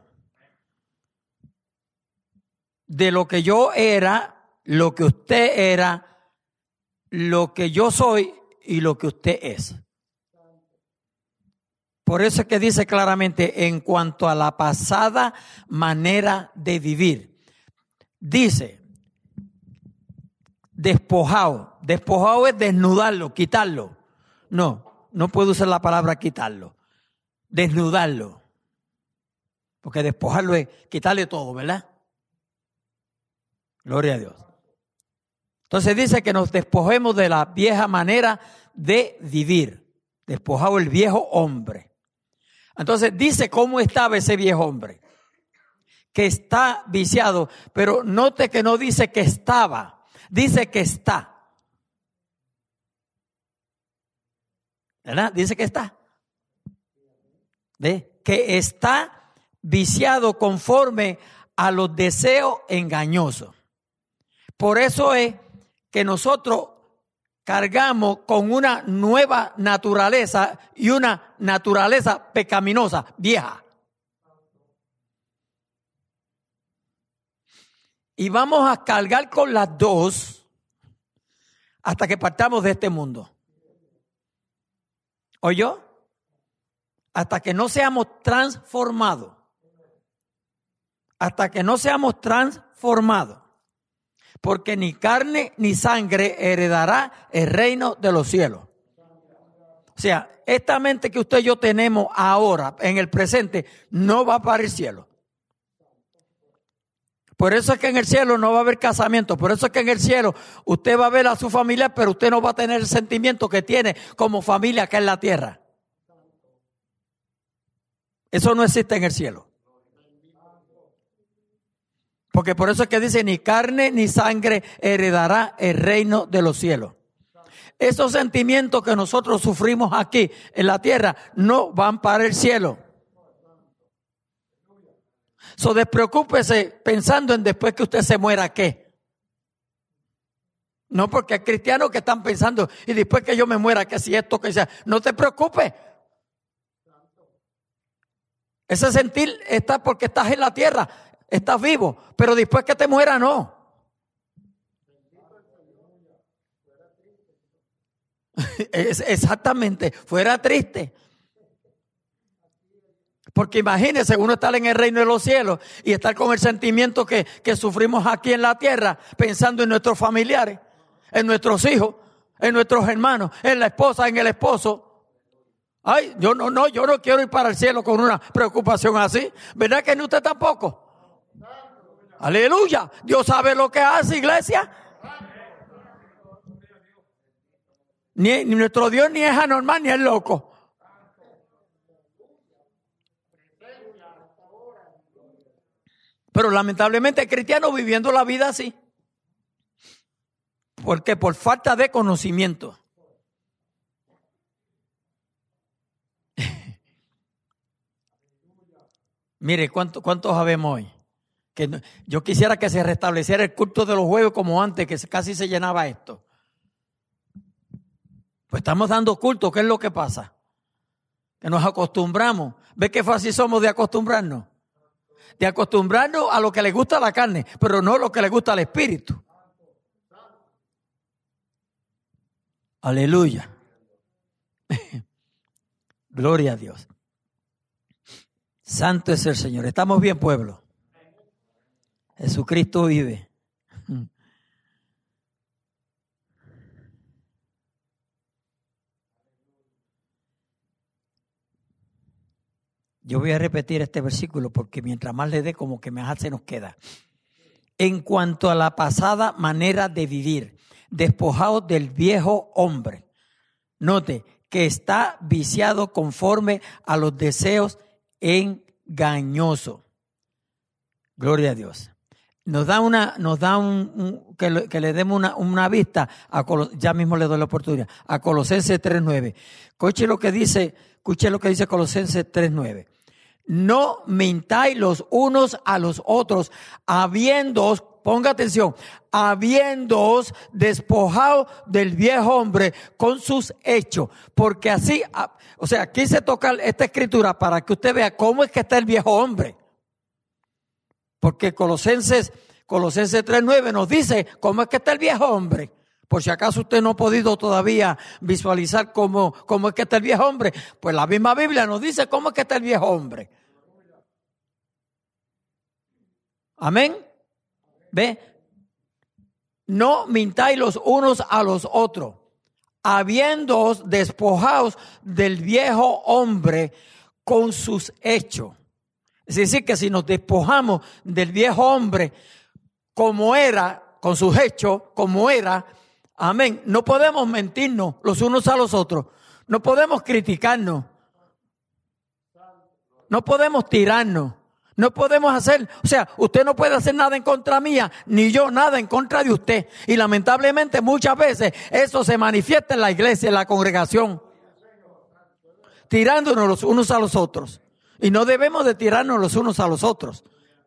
Speaker 1: De lo que yo era, lo que usted era, lo que yo soy y lo que usted es. Por eso es que dice claramente en cuanto a la pasada manera de vivir. Dice, despojado. Despojado es desnudarlo, quitarlo. No, no puedo usar la palabra quitarlo. Desnudarlo. Porque despojarlo es quitarle todo, ¿verdad? Gloria a Dios. Entonces dice que nos despojemos de la vieja manera de vivir. Despojado el viejo hombre. Entonces dice cómo estaba ese viejo hombre. que está viciado, pero note que no dice que estaba, dice que está. ¿Verdad? Dice que está. ¿Ve? Que está viciado conforme a los deseos engañosos. Por eso es que nosotros cargamos con una nueva naturaleza y una naturaleza pecaminosa, vieja. Y vamos a cargar con las dos hasta que partamos de este mundo. ¿Oyó? Hasta que no seamos transformados. Hasta que no seamos transformados. Porque ni carne ni sangre heredará el reino de los cielos. O sea, esta mente que usted y yo tenemos ahora, en el presente, no va para el cielo. Por eso es que en el cielo no va a haber casamiento. Por eso es que en el cielo usted va a ver a su familia, pero usted no va a tener el sentimiento que tiene como familia acá en la tierra. Eso no existe en el cielo. Porque por eso es que dice, ni carne ni sangre heredará el reino de los cielos. Esos sentimientos que nosotros sufrimos aquí en la tierra no van para el cielo. So, despreocúpese pensando en después que usted se muera, ¿qué? No, porque hay cristianos que están pensando, y después que yo me muera, que si esto, que sea. No te preocupes. Ese sentir está porque estás en la tierra, estás vivo, pero después que te muera, no. Es exactamente, fuera triste. Porque imagínese uno estar en el reino de los cielos y estar con el sentimiento que, que sufrimos aquí en la tierra, pensando en nuestros familiares, en nuestros hijos, en nuestros hermanos, en la esposa, en el esposo. Ay, yo no, no, yo no quiero ir para el cielo con una preocupación así. ¿Verdad que ni usted tampoco? Aleluya. Dios sabe lo que hace, iglesia. Ni, ni nuestro Dios ni es anormal ni es loco. Pero lamentablemente hay cristianos viviendo la vida así. ¿Por qué? Por falta de conocimiento. Mire, ¿cuánto, ¿cuántos sabemos hoy? Que no, yo quisiera que se restableciera el culto de los jueves como antes, que casi se llenaba esto. Pues estamos dando culto, ¿qué es lo que pasa? Que nos acostumbramos. ¿Ve qué fácil somos de acostumbrarnos? De acostumbrarnos a lo que le gusta a la carne, pero no a lo que le gusta al espíritu. Aleluya. Gloria a Dios. Santo es el Señor. ¿Estamos bien, pueblo? Jesucristo vive. Yo voy a repetir este versículo porque mientras más le dé, como que más se nos queda. En cuanto a la pasada manera de vivir, despojados del viejo hombre. Note que está viciado conforme a los deseos engañosos. Gloria a Dios. Nos da una, nos da un, un que, le, que le demos una, una vista, a Colos, ya mismo le doy la oportunidad, a Colosenses tres nueve. Escuche lo que dice, escuche lo que dice Colosenses tres nueve. No mintáis los unos a los otros, habiéndoos, ponga atención, habiéndoos despojado del viejo hombre con sus hechos. Porque así, o sea, quise tocar esta escritura para que usted vea cómo es que está el viejo hombre. Porque Colosenses, Colosenses tres nueve nos dice cómo es que está el viejo hombre. Por si acaso usted no ha podido todavía visualizar cómo, cómo es que está el viejo hombre, pues la misma Biblia nos dice cómo es que está el viejo hombre. Amén. ¿Ve? No mintáis los unos a los otros, habiéndoos despojados del viejo hombre con sus hechos. Es decir, que si nos despojamos del viejo hombre como era, con sus hechos, como era, amén, no podemos mentirnos los unos a los otros, no podemos criticarnos, no podemos tirarnos, No podemos hacer, o sea, usted no puede hacer nada en contra mía, ni yo nada en contra de usted. Y lamentablemente muchas veces eso se manifiesta en la iglesia, en la congregación, tirándonos los unos a los otros. Y no debemos de tirarnos los unos a los otros.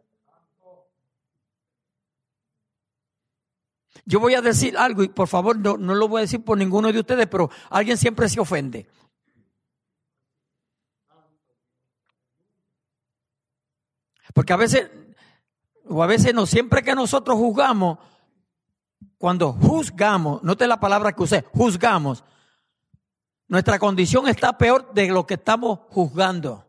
Speaker 1: Yo voy a decir algo y por favor no, no lo voy a decir por ninguno de ustedes, pero alguien siempre se ofende. Porque a veces, o a veces no, siempre que nosotros juzgamos, cuando juzgamos, note la palabra que usé, juzgamos, nuestra condición está peor de lo que estamos juzgando.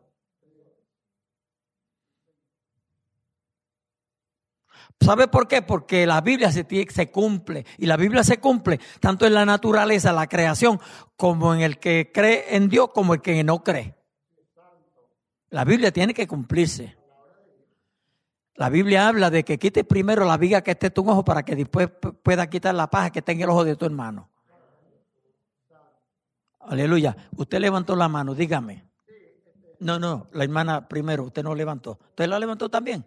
Speaker 1: ¿Sabe por qué? Porque la Biblia se, se cumple, y la Biblia se cumple tanto en la naturaleza, la creación, como en el que cree en Dios, como el que no cree. La Biblia tiene que cumplirse. La Biblia habla de que quite primero la viga que esté en tu ojo para que después pueda quitar la paja que está en el ojo de tu hermano. Aleluya. Usted levantó la mano, dígame. No, no, la hermana primero, usted no levantó. ¿Usted la levantó también?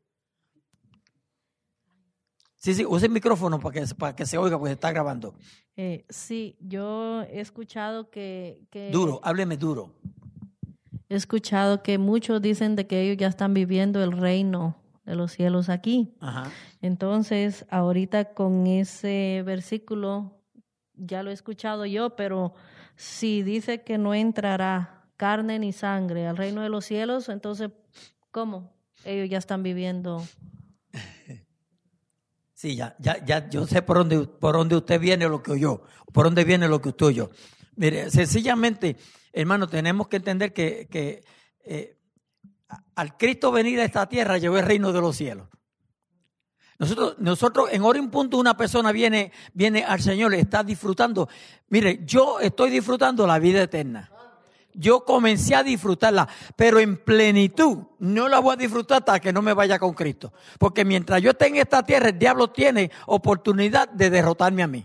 Speaker 1: Sí, sí, use el micrófono para que, para que se oiga, porque se está grabando.
Speaker 2: Eh, sí, yo he escuchado que, que...
Speaker 1: Duro, hábleme duro.
Speaker 2: He escuchado que muchos dicen de que ellos ya están viviendo el reino de los cielos aquí.
Speaker 1: Ajá.
Speaker 2: Entonces, ahorita con ese versículo, ya lo he escuchado yo, pero si dice que no entrará carne ni sangre al reino de los cielos, entonces, ¿cómo? Ellos ya están viviendo.
Speaker 1: Sí, ya, ya, ya, yo sé por dónde, por dónde usted viene lo que oyó, por dónde viene lo que usted oyó. Mire, sencillamente, hermano, tenemos que entender que, que eh, al Cristo venir a esta tierra llegó el reino de los cielos. Nosotros, nosotros en hora y un punto una persona viene, viene al Señor, está disfrutando. Mire, yo estoy disfrutando la vida eterna. Yo comencé a disfrutarla, pero en plenitud no la voy a disfrutar hasta que no me vaya con Cristo. Porque mientras yo esté en esta tierra, el diablo tiene oportunidad de derrotarme a mí.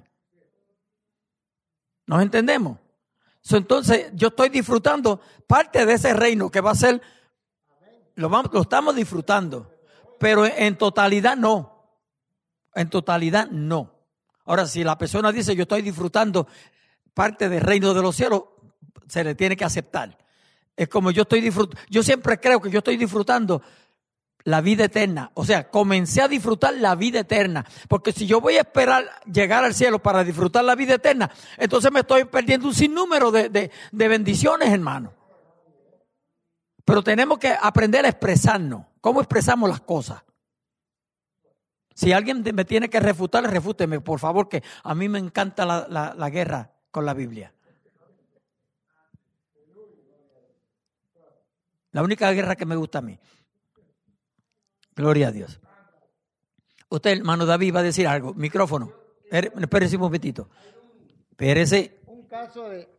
Speaker 1: ¿Nos entendemos? Entonces yo estoy disfrutando parte de ese reino que va a ser, lo, vamos, lo estamos disfrutando, pero en totalidad no. En totalidad no. Ahora, si la persona dice yo estoy disfrutando parte del reino de los cielos, se le tiene que aceptar. Es como yo estoy disfrutando, yo siempre creo que yo estoy disfrutando la vida eterna. O sea, comencé a disfrutar la vida eterna. Porque si yo voy a esperar llegar al cielo para disfrutar la vida eterna, entonces me estoy perdiendo un sinnúmero de, de, de bendiciones, hermano. Pero tenemos que aprender a expresarnos. ¿Cómo expresamos las cosas? Si alguien me tiene que refutar, refúteme, por favor, que a mí me encanta la, la, la guerra con la Biblia. La única guerra que me gusta a mí. Gloria a Dios. Usted, hermano David, va a decir algo. Micrófono. Espérese un momentito. Espérese.
Speaker 3: Un caso de...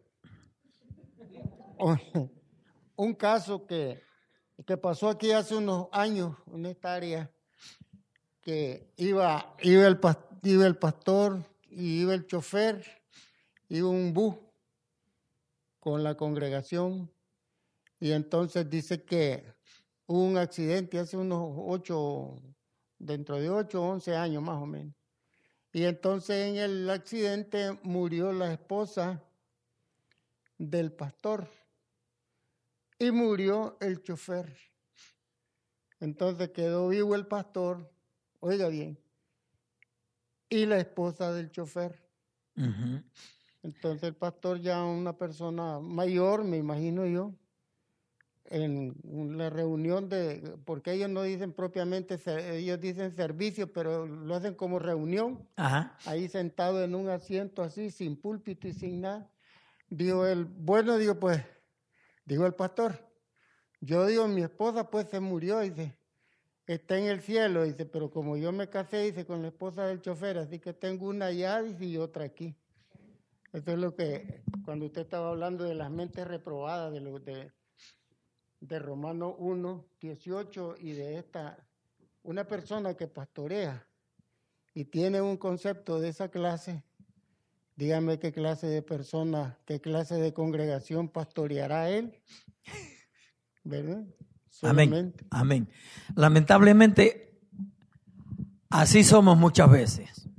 Speaker 3: Un caso que, que pasó aquí hace unos años en esta área, que iba, iba, el, iba el pastor y iba el chofer, iba un bus con la congregación, y entonces dice que hubo un accidente hace unos ocho, dentro de ocho o once años más o menos. Y entonces en el accidente murió la esposa del pastor y murió el chofer. Entonces quedó vivo el pastor, oiga bien, y la esposa del chofer. Uh-huh. Entonces el pastor, ya una persona mayor, me imagino yo, en la reunión de, porque ellos no dicen propiamente, ellos dicen servicio, pero lo hacen como reunión. Ajá. Ahí sentado en un asiento así, sin púlpito y sin nada. Dijo él, bueno, digo, pues, dijo el pastor, yo digo, mi esposa pues se murió, dice, está en el cielo, dice, pero como yo me casé, dice, con la esposa del chofer, así que tengo una allá, dice, y otra aquí. Eso es lo que, cuando usted estaba hablando de las mentes reprobadas, de lo de... de Romanos uno, dieciocho, y de esta, una persona que pastorea y tiene un concepto de esa clase, dígame qué clase de persona, qué clase de congregación pastoreará él, ¿verdad?
Speaker 1: Amén.
Speaker 3: solamente.
Speaker 1: Amén. Lamentablemente, así somos muchas veces.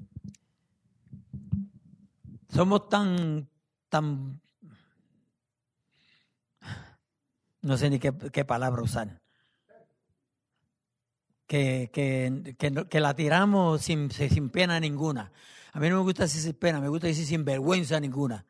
Speaker 1: Somos tan, tan, no sé ni qué, qué palabra usar, que, que, que, que la tiramos sin, sin pena ninguna. A mí no me gusta decir sin pena, me gusta decir sin vergüenza ninguna.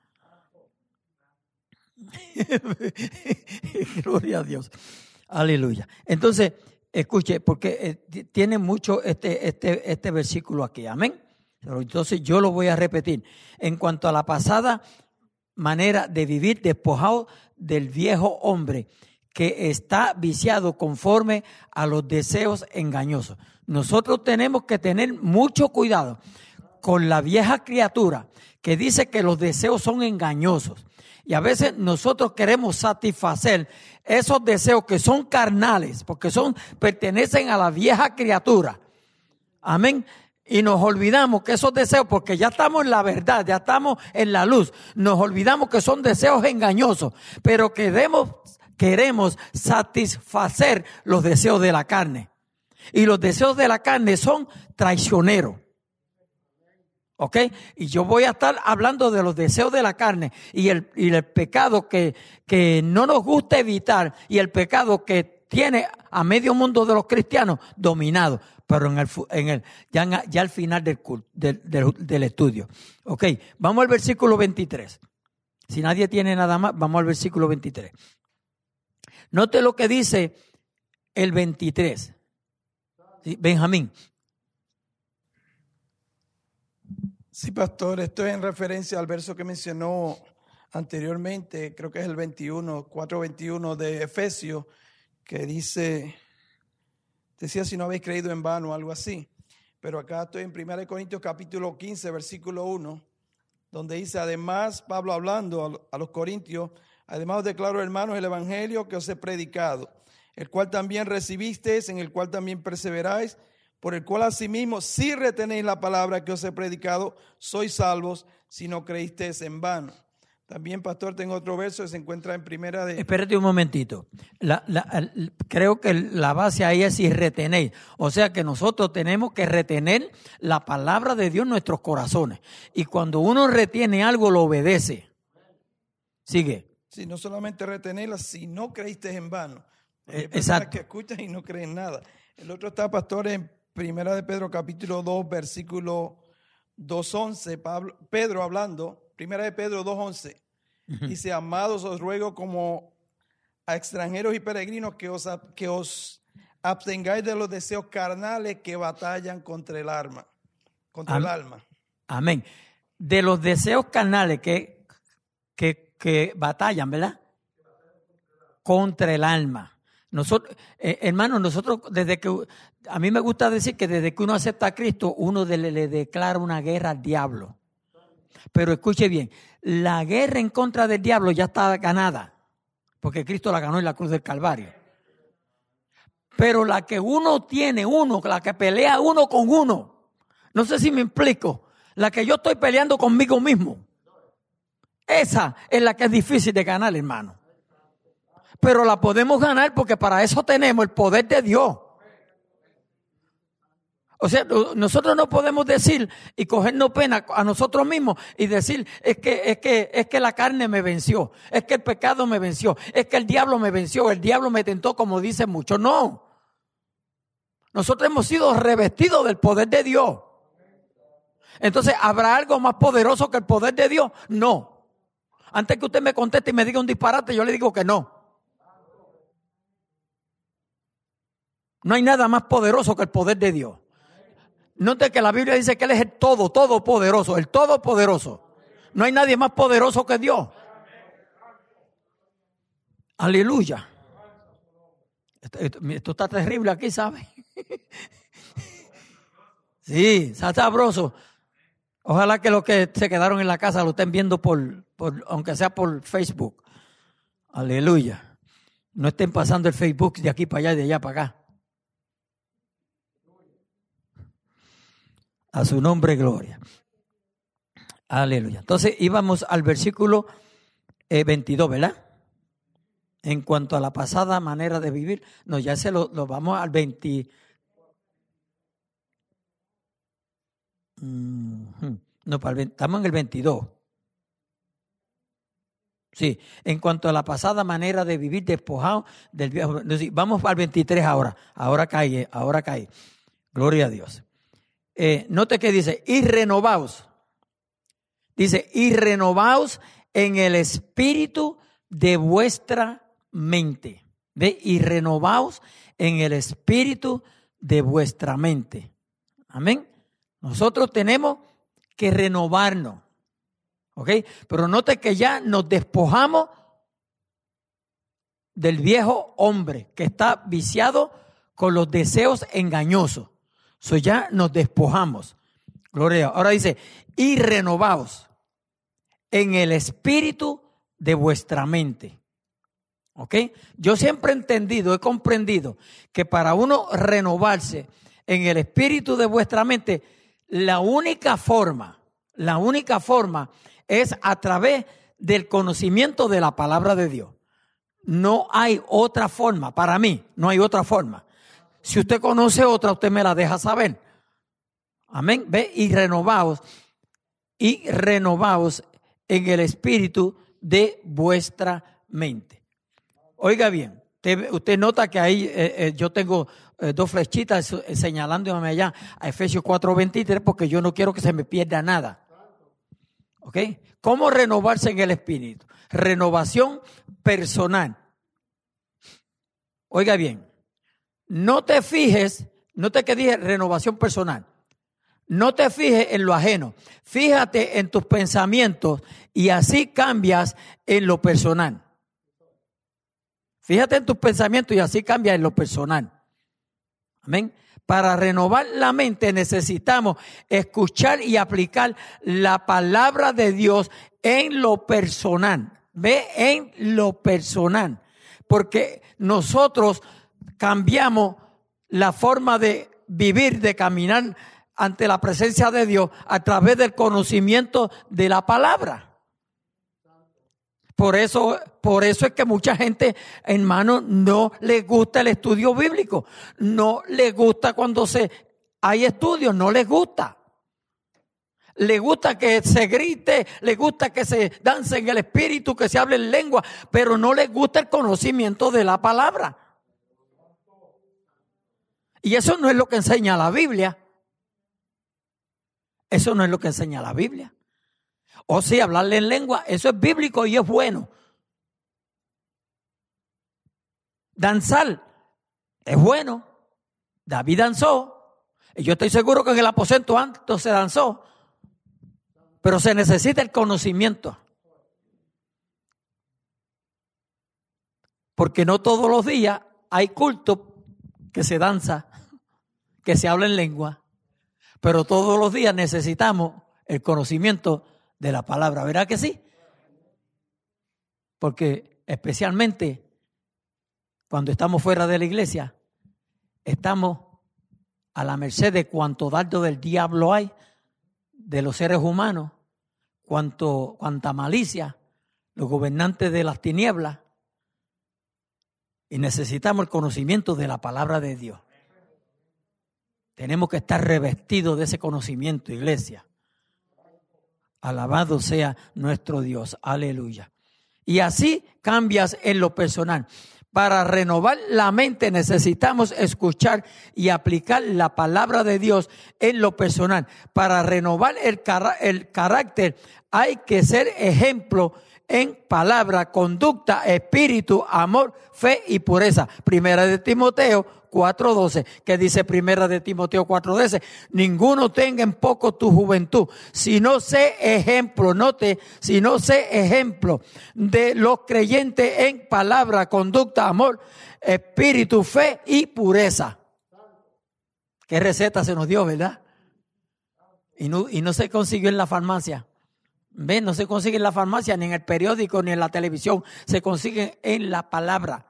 Speaker 1: Gloria a Dios. Aleluya. Entonces, escuche, porque eh, tiene mucho este, este, este versículo aquí. Amén. Pero entonces yo lo voy a repetir. En cuanto a la pasada manera de vivir, despojado del viejo hombre que está viciado conforme a los deseos engañosos. Nosotros tenemos que tener mucho cuidado con la vieja criatura que dice que los deseos son engañosos. Y a veces nosotros queremos satisfacer esos deseos que son carnales, porque son, pertenecen a la vieja criatura. Amén. Y nos olvidamos que esos deseos, porque ya estamos en la verdad, ya estamos en la luz, nos olvidamos que son deseos engañosos, pero queremos, queremos satisfacer los deseos de la carne. Y los deseos de la carne son traicioneros. ¿Ok? Y yo voy a estar hablando de los deseos de la carne y el, y el pecado que, que no nos gusta evitar y el pecado que tiene a medio mundo de los cristianos dominado. Pero en el, en el, ya, ya al final del, del, del, del estudio. Ok, vamos al versículo veintitrés. Si nadie tiene nada más, vamos al versículo veintitrés. Note lo que dice el veintitrés. ¿Sí? Benjamín.
Speaker 4: Sí, pastor, esto es en referencia al verso que mencionó anteriormente, creo que es el veintiuno, cuatro veintiuno de Efesios, que dice, decía si no habéis creído en vano, algo así. Pero acá estoy en primera de Corintios capítulo quince, versículo uno, donde dice, además, Pablo hablando a los corintios, además os declaro, hermanos, el evangelio que os he predicado, el cual también recibisteis, en el cual también perseveráis, por el cual asimismo, si retenéis la palabra que os he predicado, sois salvos, si no creísteis en vano. También, pastor, tengo otro verso que se encuentra en primera de...
Speaker 1: Espérate un momentito. La, la, creo que la base ahí es si retenéis. O sea que nosotros tenemos que retener la palabra de Dios en nuestros corazones. Y cuando uno retiene algo, lo obedece. Sigue.
Speaker 4: Sí, no solamente retenerla, si no creísteis en vano. Porque hay
Speaker 1: Eh,
Speaker 4: personas
Speaker 1: exacto.
Speaker 4: que escuchan y no creen nada. El otro está, pastor, en primera de Pedro capítulo dos, versículo dos once, Pablo, Pedro hablando, primera de Pedro dos once, uh-huh. Dice, amados, os ruego como a extranjeros y peregrinos que os, que os abstengáis de los deseos carnales que batallan contra el alma, contra
Speaker 1: Am-
Speaker 4: el alma.
Speaker 1: Amén. De los deseos carnales que, que, que batallan, ¿verdad? Contra el alma. Nosotros, eh, hermanos, nosotros desde que, a mí me gusta decir que desde que uno acepta a Cristo, uno de, le, le declara una guerra al diablo. Pero escuche bien, la guerra en contra del diablo ya está ganada, porque Cristo la ganó en la cruz del Calvario. Pero la que uno tiene, uno, la que pelea uno con uno, no sé si me explico, la que yo estoy peleando conmigo mismo, esa es la que es difícil de ganar, hermano. Pero la podemos ganar porque para eso tenemos el poder de Dios. O sea, nosotros no podemos decir y cogernos pena a nosotros mismos y decir es que, es que, es que la carne me venció, es que el pecado me venció, es que el diablo me venció, el diablo me tentó, como dicen muchos. No. Nosotros hemos sido revestidos del poder de Dios. Entonces, ¿habrá algo más poderoso que el poder de Dios? No. Antes que usted me conteste y me diga un disparate, yo le digo que no. No hay nada más poderoso que el poder de Dios. Note que la Biblia dice que Él es el todo, todopoderoso, el todopoderoso. No hay nadie más poderoso que Dios. Aleluya. Esto, esto, esto está terrible aquí, ¿sabe? Sí, está sabroso. Ojalá que los que se quedaron en la casa lo estén viendo por, por, aunque sea por Facebook. Aleluya. No estén pasando el Facebook de aquí para allá y de allá para acá. A su nombre, gloria. Aleluya. Entonces íbamos al versículo eh, veintidós, ¿verdad? En cuanto a la pasada manera de vivir, no, ya se lo, lo vamos al veinte. No, para el veinte, estamos en el veintidós. Sí, en cuanto a la pasada manera de vivir despojado del viejo. Vamos al veintitrés ahora. Ahora cae, ahora cae. Gloria a Dios. Eh, note que dice, y renovaos. Dice, y renovaos en el espíritu de vuestra mente. ¿Ve? Y renovaos en el espíritu de vuestra mente. Amén. Nosotros tenemos que renovarnos. ¿Ok? Pero note que ya nos despojamos del viejo hombre que está viciado con los deseos engañosos. So ya nos despojamos. Gloria. Ahora dice, y renovaos en el espíritu de vuestra mente. ¿Ok? Yo siempre he entendido, he comprendido que para uno renovarse en el espíritu de vuestra mente, la única forma, la única forma es a través del conocimiento de la palabra de Dios. No hay otra forma, para mí, no hay otra forma. Si usted conoce otra, usted me la deja saber. Amén. Ve, y renovaos, y renovaos en el espíritu de vuestra mente. Oiga bien, usted, usted nota que ahí eh, eh, yo tengo eh, dos flechitas eh, señalándome allá a Efesios cuatro veintitrés porque yo no quiero que se me pierda nada. ¿Ok? ¿Cómo renovarse en el espíritu? Renovación personal. Oiga bien, no te fijes, no te que dije renovación personal. No te fijes en lo ajeno. Fíjate en tus pensamientos y así cambias en lo personal. Fíjate en tus pensamientos y así cambias en lo personal. Amén. Para renovar la mente necesitamos escuchar y aplicar la palabra de Dios en lo personal. Ve, en lo personal. Porque nosotros cambiamos la forma de vivir, de caminar ante la presencia de Dios a través del conocimiento de la palabra. Por eso, por eso es que mucha gente, hermano, no les gusta el estudio bíblico. No les gusta cuando se hay estudios, no les gusta. Les gusta que se grite, les gusta que se dance en el espíritu, que se hable en lengua, pero no les gusta el conocimiento de la palabra. Y eso no es lo que enseña la Biblia. Eso no es lo que enseña la Biblia. O sí, hablarle en lengua, eso es bíblico y es bueno. Danzar es bueno. David danzó. Y yo estoy seguro que en el aposento alto se danzó. Pero se necesita el conocimiento. Porque no todos los días hay culto que se danza, que se habla en lengua. Pero todos los días necesitamos el conocimiento de la palabra, ¿verdad que sí? Porque especialmente cuando estamos fuera de la iglesia, estamos a la merced de cuánto dardo del diablo hay, de los seres humanos, cuánto, cuánta malicia, los gobernantes de las tinieblas, y necesitamos el conocimiento de la palabra de Dios. Tenemos que estar revestidos de ese conocimiento, iglesia. Alabado sea nuestro Dios. Aleluya. Y así cambias en lo personal. Para renovar la mente necesitamos escuchar y aplicar la palabra de Dios en lo personal. Para renovar el, car- el carácter hay que ser ejemplo en palabra, conducta, espíritu, amor, fe y pureza. Primera de Timoteo cuatro doce, que dice Primera de Timoteo cuatro doce, ninguno tenga en poco tu juventud, sino sé ejemplo, note, sino sé ejemplo de los creyentes en palabra, conducta, amor, espíritu, fe y pureza. Qué receta se nos dio, ¿verdad? Y no, y no se consiguió en la farmacia. ¿Ven? No se consigue en la farmacia, ni en el periódico, ni en la televisión. Se consigue en la palabra.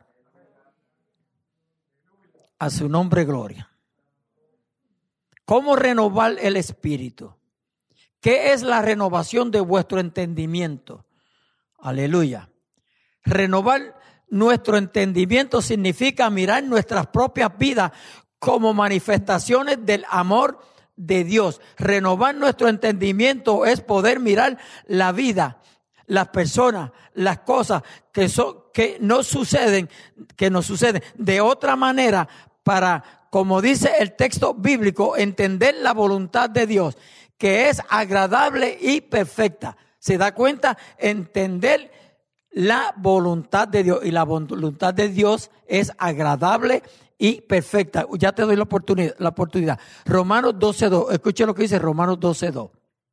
Speaker 1: A su nombre, gloria. ¿Cómo renovar el espíritu? ¿Qué es la renovación de vuestro entendimiento? Aleluya. Renovar nuestro entendimiento significa mirar nuestras propias vidas como manifestaciones del amor de Dios. Renovar nuestro entendimiento es poder mirar la vida, las personas, las cosas que son, que no suceden, que nos suceden de otra manera para, como dice el texto bíblico, entender la voluntad de Dios, que es agradable y perfecta. ¿Se da cuenta? Entender la voluntad de Dios, y la voluntad de Dios es agradable y perfecta. Ya te doy la oportunidad. La oportunidad. Romanos doce dos. Escuche lo que dice Romanos doce dos.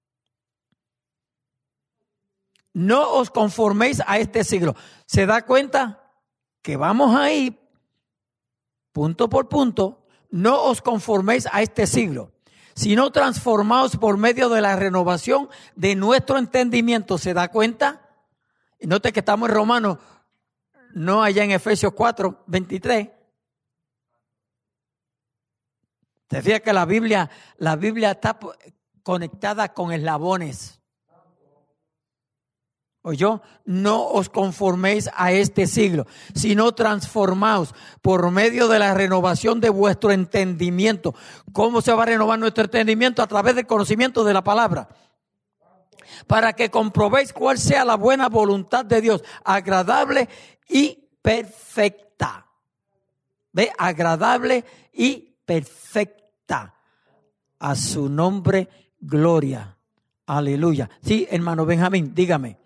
Speaker 1: No os conforméis a este siglo. ¿Se da cuenta que vamos ahí punto por punto? No os conforméis a este siglo, sino transformaos por medio de la renovación de nuestro entendimiento. ¿Se da cuenta? Y note que estamos en Romanos, no allá en Efesios cuatro veintitrés. Te fijas que la Biblia, la Biblia está conectada con eslabones. ¿Oyó? No os conforméis a este siglo, sino transformaos por medio de la renovación de vuestro entendimiento. ¿Cómo se va a renovar nuestro entendimiento? A través del conocimiento de la palabra. Para que comprobéis cuál sea la buena voluntad de Dios, agradable y perfecta. ¿Ve? Agradable y perfecta. A su nombre, gloria. Aleluya. Sí, hermano Benjamín, dígame.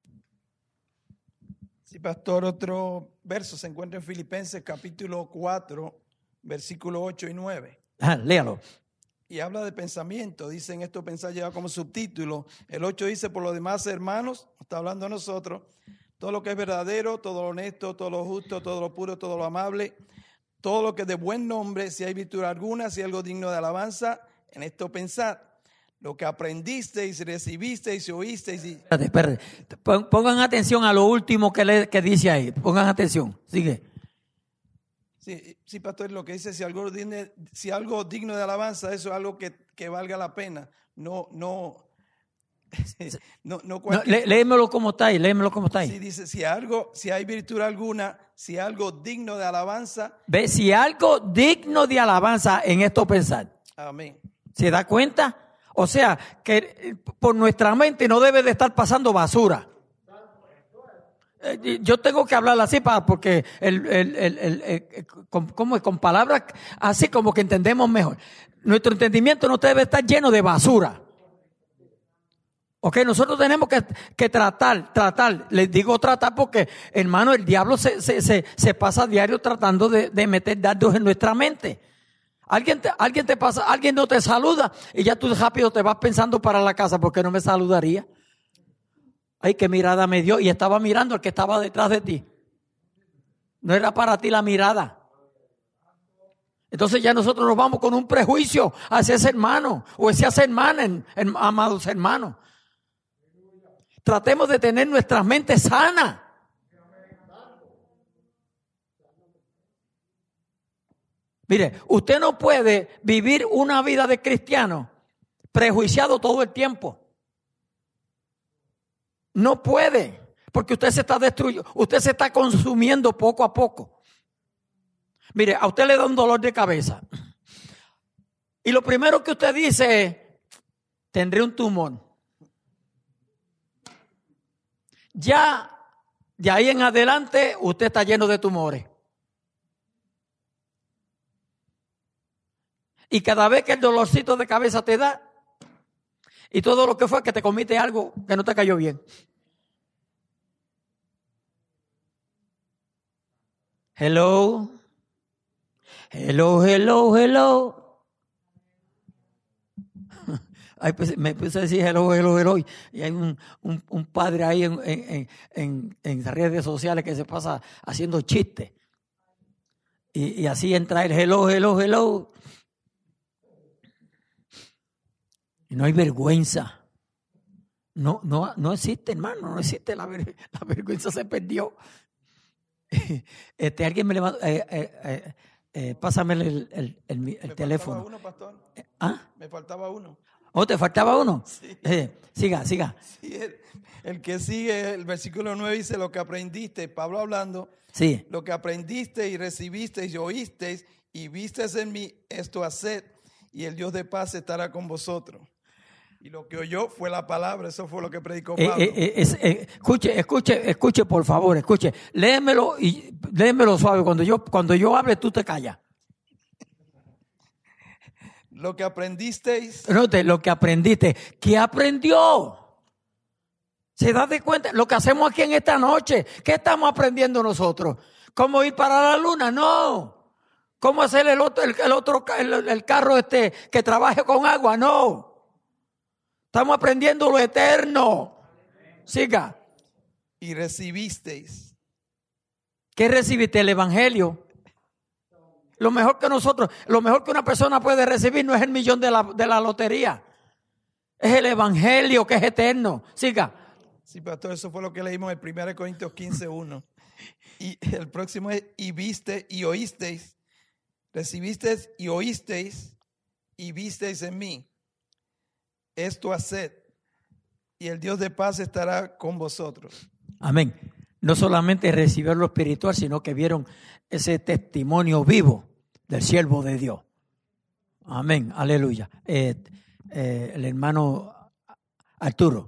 Speaker 4: Sí, pastor, otro verso se encuentra en Filipenses capítulo cuatro, versículos ocho y nueve.
Speaker 1: Ah, léalo.
Speaker 4: Y habla de pensamiento, dicen esto pensar lleva como subtítulo. El ocho dice, por lo demás, hermanos, está hablando a nosotros, todo lo que es verdadero, todo lo honesto, todo lo justo, todo lo puro, todo lo amable, todo lo que es de buen nombre, si hay virtud alguna, si hay algo digno de alabanza, en esto pensad. Lo que aprendisteis, recibisteis y oísteis. Y...
Speaker 1: Espérate, espérate. Pongan atención a lo último que, le, que dice ahí. Pongan atención. Sigue.
Speaker 4: Sí, sí, pastor, lo que dice, si algo digno, si algo digno de alabanza, eso es algo que, que valga la pena. No, no, no, no,
Speaker 1: no lé, léemelo como está ahí, léemelo como está ahí.
Speaker 4: Sí, dice, si algo, si hay virtud alguna, si algo digno de alabanza.
Speaker 1: Ve, si algo digno de alabanza, en esto pensar.
Speaker 4: Amén.
Speaker 1: ¿Se da cuenta? O sea, que por nuestra mente no debe de estar pasando basura. Yo tengo que hablar así para, porque el, el, el, el, el, con, como, con palabras así como que entendemos mejor. Nuestro entendimiento no debe estar lleno de basura. Ok, nosotros tenemos que, que tratar, tratar, les digo tratar porque, hermano, el diablo se, se, se, se pasa a diario tratando de, de meter dardos en nuestra mente. Alguien te, alguien te pasa, alguien no te saluda y ya tú rápido te vas pensando para la casa, ¿por qué no me saludaría? Ay, qué mirada me dio, y estaba mirando al que estaba detrás de ti. No era para ti la mirada. Entonces ya nosotros nos vamos con un prejuicio hacia ese hermano o hacia esa hermana, amados hermanos. Tratemos de tener nuestras mentes sanas. Mire, usted no puede vivir una vida de cristiano prejuiciado todo el tiempo. No puede, porque usted se está destruyendo, usted se está consumiendo poco a poco. Mire, a usted le da un dolor de cabeza. Y lo primero que usted dice es, tendré un tumor. Ya, de ahí en adelante, usted está lleno de tumores. Y cada vez que el dolorcito de cabeza te da, y todo lo que fue que te comiste algo que no te cayó bien. Hello. Hello, hello, hello. Ay, pues, me puse a decir hello, hello, hello. Y hay un, un, un padre ahí en, en, en, en redes sociales que se pasa haciendo chistes. Y, y así entra el hello, hello, hello. Y no hay vergüenza. No, no, no existe, hermano, no existe. La, ver, la vergüenza se perdió. Este, alguien me levantó, eh, eh, eh, eh, pásame el, el, el, el, el
Speaker 4: me
Speaker 1: teléfono.
Speaker 4: Me faltaba uno, pastor.
Speaker 1: ¿Ah?
Speaker 4: Me faltaba uno.
Speaker 1: ¿Oh, te faltaba uno?
Speaker 4: Sí.
Speaker 1: Eh, siga, siga.
Speaker 4: Sí, El que sigue, el versículo nueve dice, lo que aprendiste, Pablo hablando,
Speaker 1: Sí.
Speaker 4: lo que aprendiste y recibiste y oísteis y visteis en mí, esto haced, y el Dios de paz estará con vosotros. Y lo que oyó fue la palabra, eso fue lo que predicó
Speaker 1: Eh,
Speaker 4: Pablo.
Speaker 1: eh, eh, es- eh, escuche, escuche, escuche, por favor, escuche. Léemelo y léemelo suave. Cuando yo, cuando yo hable, tú te callas.
Speaker 4: Lo que aprendisteis,
Speaker 1: Note lo que aprendiste. ¿Qué aprendió? ¿Se da de cuenta? Lo que hacemos aquí en esta noche. ¿Qué estamos aprendiendo nosotros? ¿Cómo ir para la luna? No. ¿Cómo hacer el otro, el, el otro el, el carro este que trabaje con agua? No. Estamos aprendiendo lo eterno. Siga.
Speaker 4: y recibisteis.
Speaker 1: ¿Qué recibiste? El evangelio. Lo mejor que nosotros, lo mejor que una persona puede recibir no es el millón de la, de la lotería. Es el evangelio que es eterno. Siga.
Speaker 4: Sí, pastor, eso fue lo que leímos en primero Corintios quince uno. Y el próximo es, y viste y oísteis, recibisteis y oísteis, y visteis en mí. Esto haced, y el Dios de paz estará con vosotros.
Speaker 1: Amén. No solamente recibieron lo espiritual, sino que vieron ese testimonio vivo del siervo de Dios. Amén. Aleluya. Eh, eh, el hermano Arturo.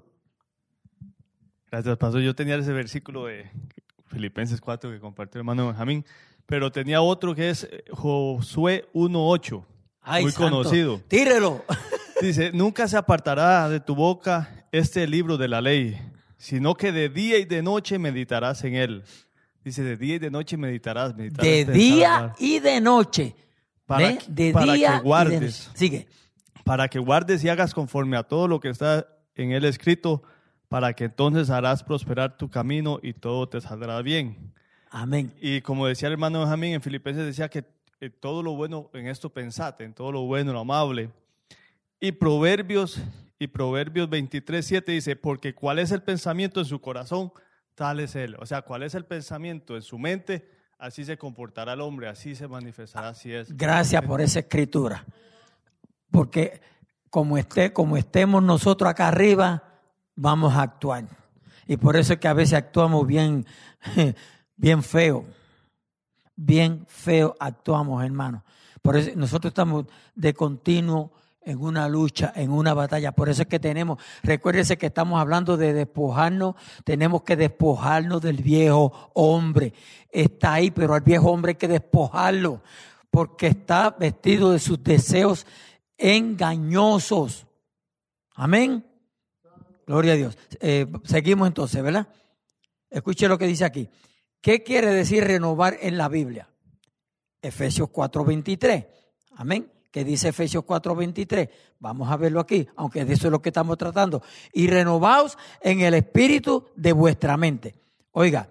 Speaker 5: Gracias, pastor. Yo tenía ese versículo de Filipenses cuatro que compartió el hermano Benjamín, pero tenía otro que es Josué uno ocho,
Speaker 1: Ay,
Speaker 5: muy
Speaker 1: santo.
Speaker 5: conocido.
Speaker 1: Tírelo.
Speaker 5: Dice, nunca se apartará de tu boca este libro de la ley, sino que de día y de noche meditarás en él. Dice, de día y de noche meditarás. meditarás
Speaker 1: De
Speaker 5: pensar,
Speaker 1: día
Speaker 5: hablar.
Speaker 1: y de noche.
Speaker 5: Para
Speaker 1: ¿Ve?
Speaker 5: que-
Speaker 1: De
Speaker 5: para
Speaker 1: día
Speaker 5: que
Speaker 1: y de
Speaker 5: guardes.
Speaker 1: noche. Sigue.
Speaker 5: Para que guardes y hagas conforme a todo lo que está en él escrito, para que entonces harás prosperar tu camino y todo te saldrá bien.
Speaker 1: Amén.
Speaker 5: Y como decía el hermano Benjamín, en Filipenses decía que eh, todo lo bueno en esto pensate, en todo lo bueno, lo amable. Y Proverbios, y Proverbios veintitrés siete dice, porque cuál es el pensamiento en su corazón, tal es él. O sea, cuál es el pensamiento en su mente, así se comportará el hombre, así se manifestará, así es.
Speaker 1: Gracias por esa escritura. Porque como esté, como estemos nosotros acá arriba, vamos a actuar. Y por eso es que a veces actuamos bien, bien feo. Bien feo actuamos, hermano. Por eso nosotros estamos de continuo en una lucha, en una batalla. Por eso es que tenemos, recuérdense que estamos hablando de despojarnos, tenemos que despojarnos del viejo hombre. Está ahí, pero al viejo hombre hay que despojarlo, porque está vestido de sus deseos engañosos. Amén. Gloria a Dios. Eh, seguimos entonces, ¿verdad? Escuche lo que dice aquí. ¿Qué quiere decir renovar en la Biblia? Efesios cuatro veintitrés. Amén. ¿Qué dice Efesios cuatro veintitrés? Vamos a verlo aquí, aunque de eso es lo que estamos tratando. Y renovaos en el espíritu de vuestra mente. Oiga,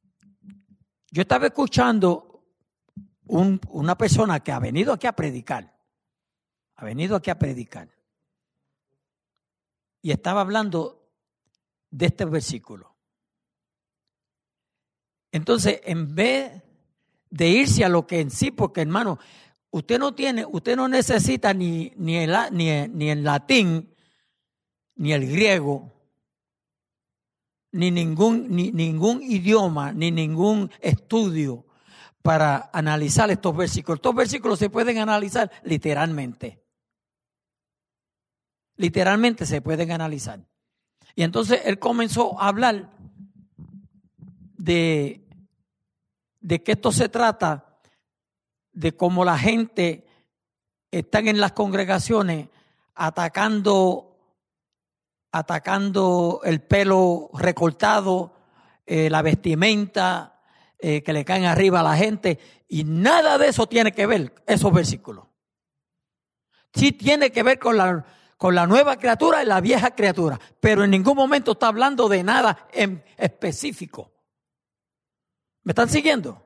Speaker 1: yo estaba escuchando un, una persona que ha venido aquí a predicar. Ha venido aquí a predicar. Y estaba hablando de este versículo. Entonces, en vez de irse a lo que en sí, porque hermano, usted no tiene, usted no necesita ni, ni, el, ni, ni el latín, ni el griego, ni ningún, ni ningún idioma, ni ningún estudio para analizar estos versículos. Estos versículos se pueden analizar literalmente. Literalmente se pueden analizar. Y entonces él comenzó a hablar de, de que esto se trata de cómo la gente está en las congregaciones atacando, atacando el pelo recortado, eh, la vestimenta eh, que le caen arriba a la gente, y nada de eso tiene que ver esos versículos. Sí tiene que ver con la, con la nueva criatura y la vieja criatura, pero en ningún momento está hablando de nada en específico. ¿Me están siguiendo?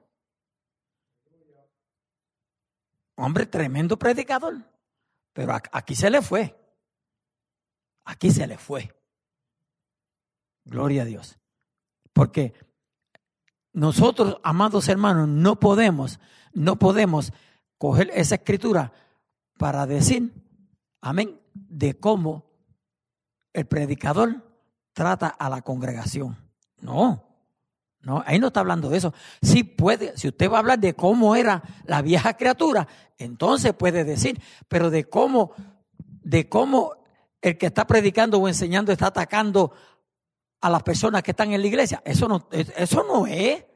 Speaker 1: Hombre, tremendo predicador. Pero aquí se le fue. Aquí se le fue. Gloria a Dios. Porque nosotros, amados hermanos, no podemos, no podemos coger esa escritura para decir, amén, de cómo el predicador trata a la congregación. No, no, ahí no está hablando de eso. Sí puede, si usted va a hablar de cómo era la vieja criatura, entonces puede decir, pero de cómo, de cómo el que está predicando o enseñando está atacando a las personas que están en la iglesia, eso no, eso no es.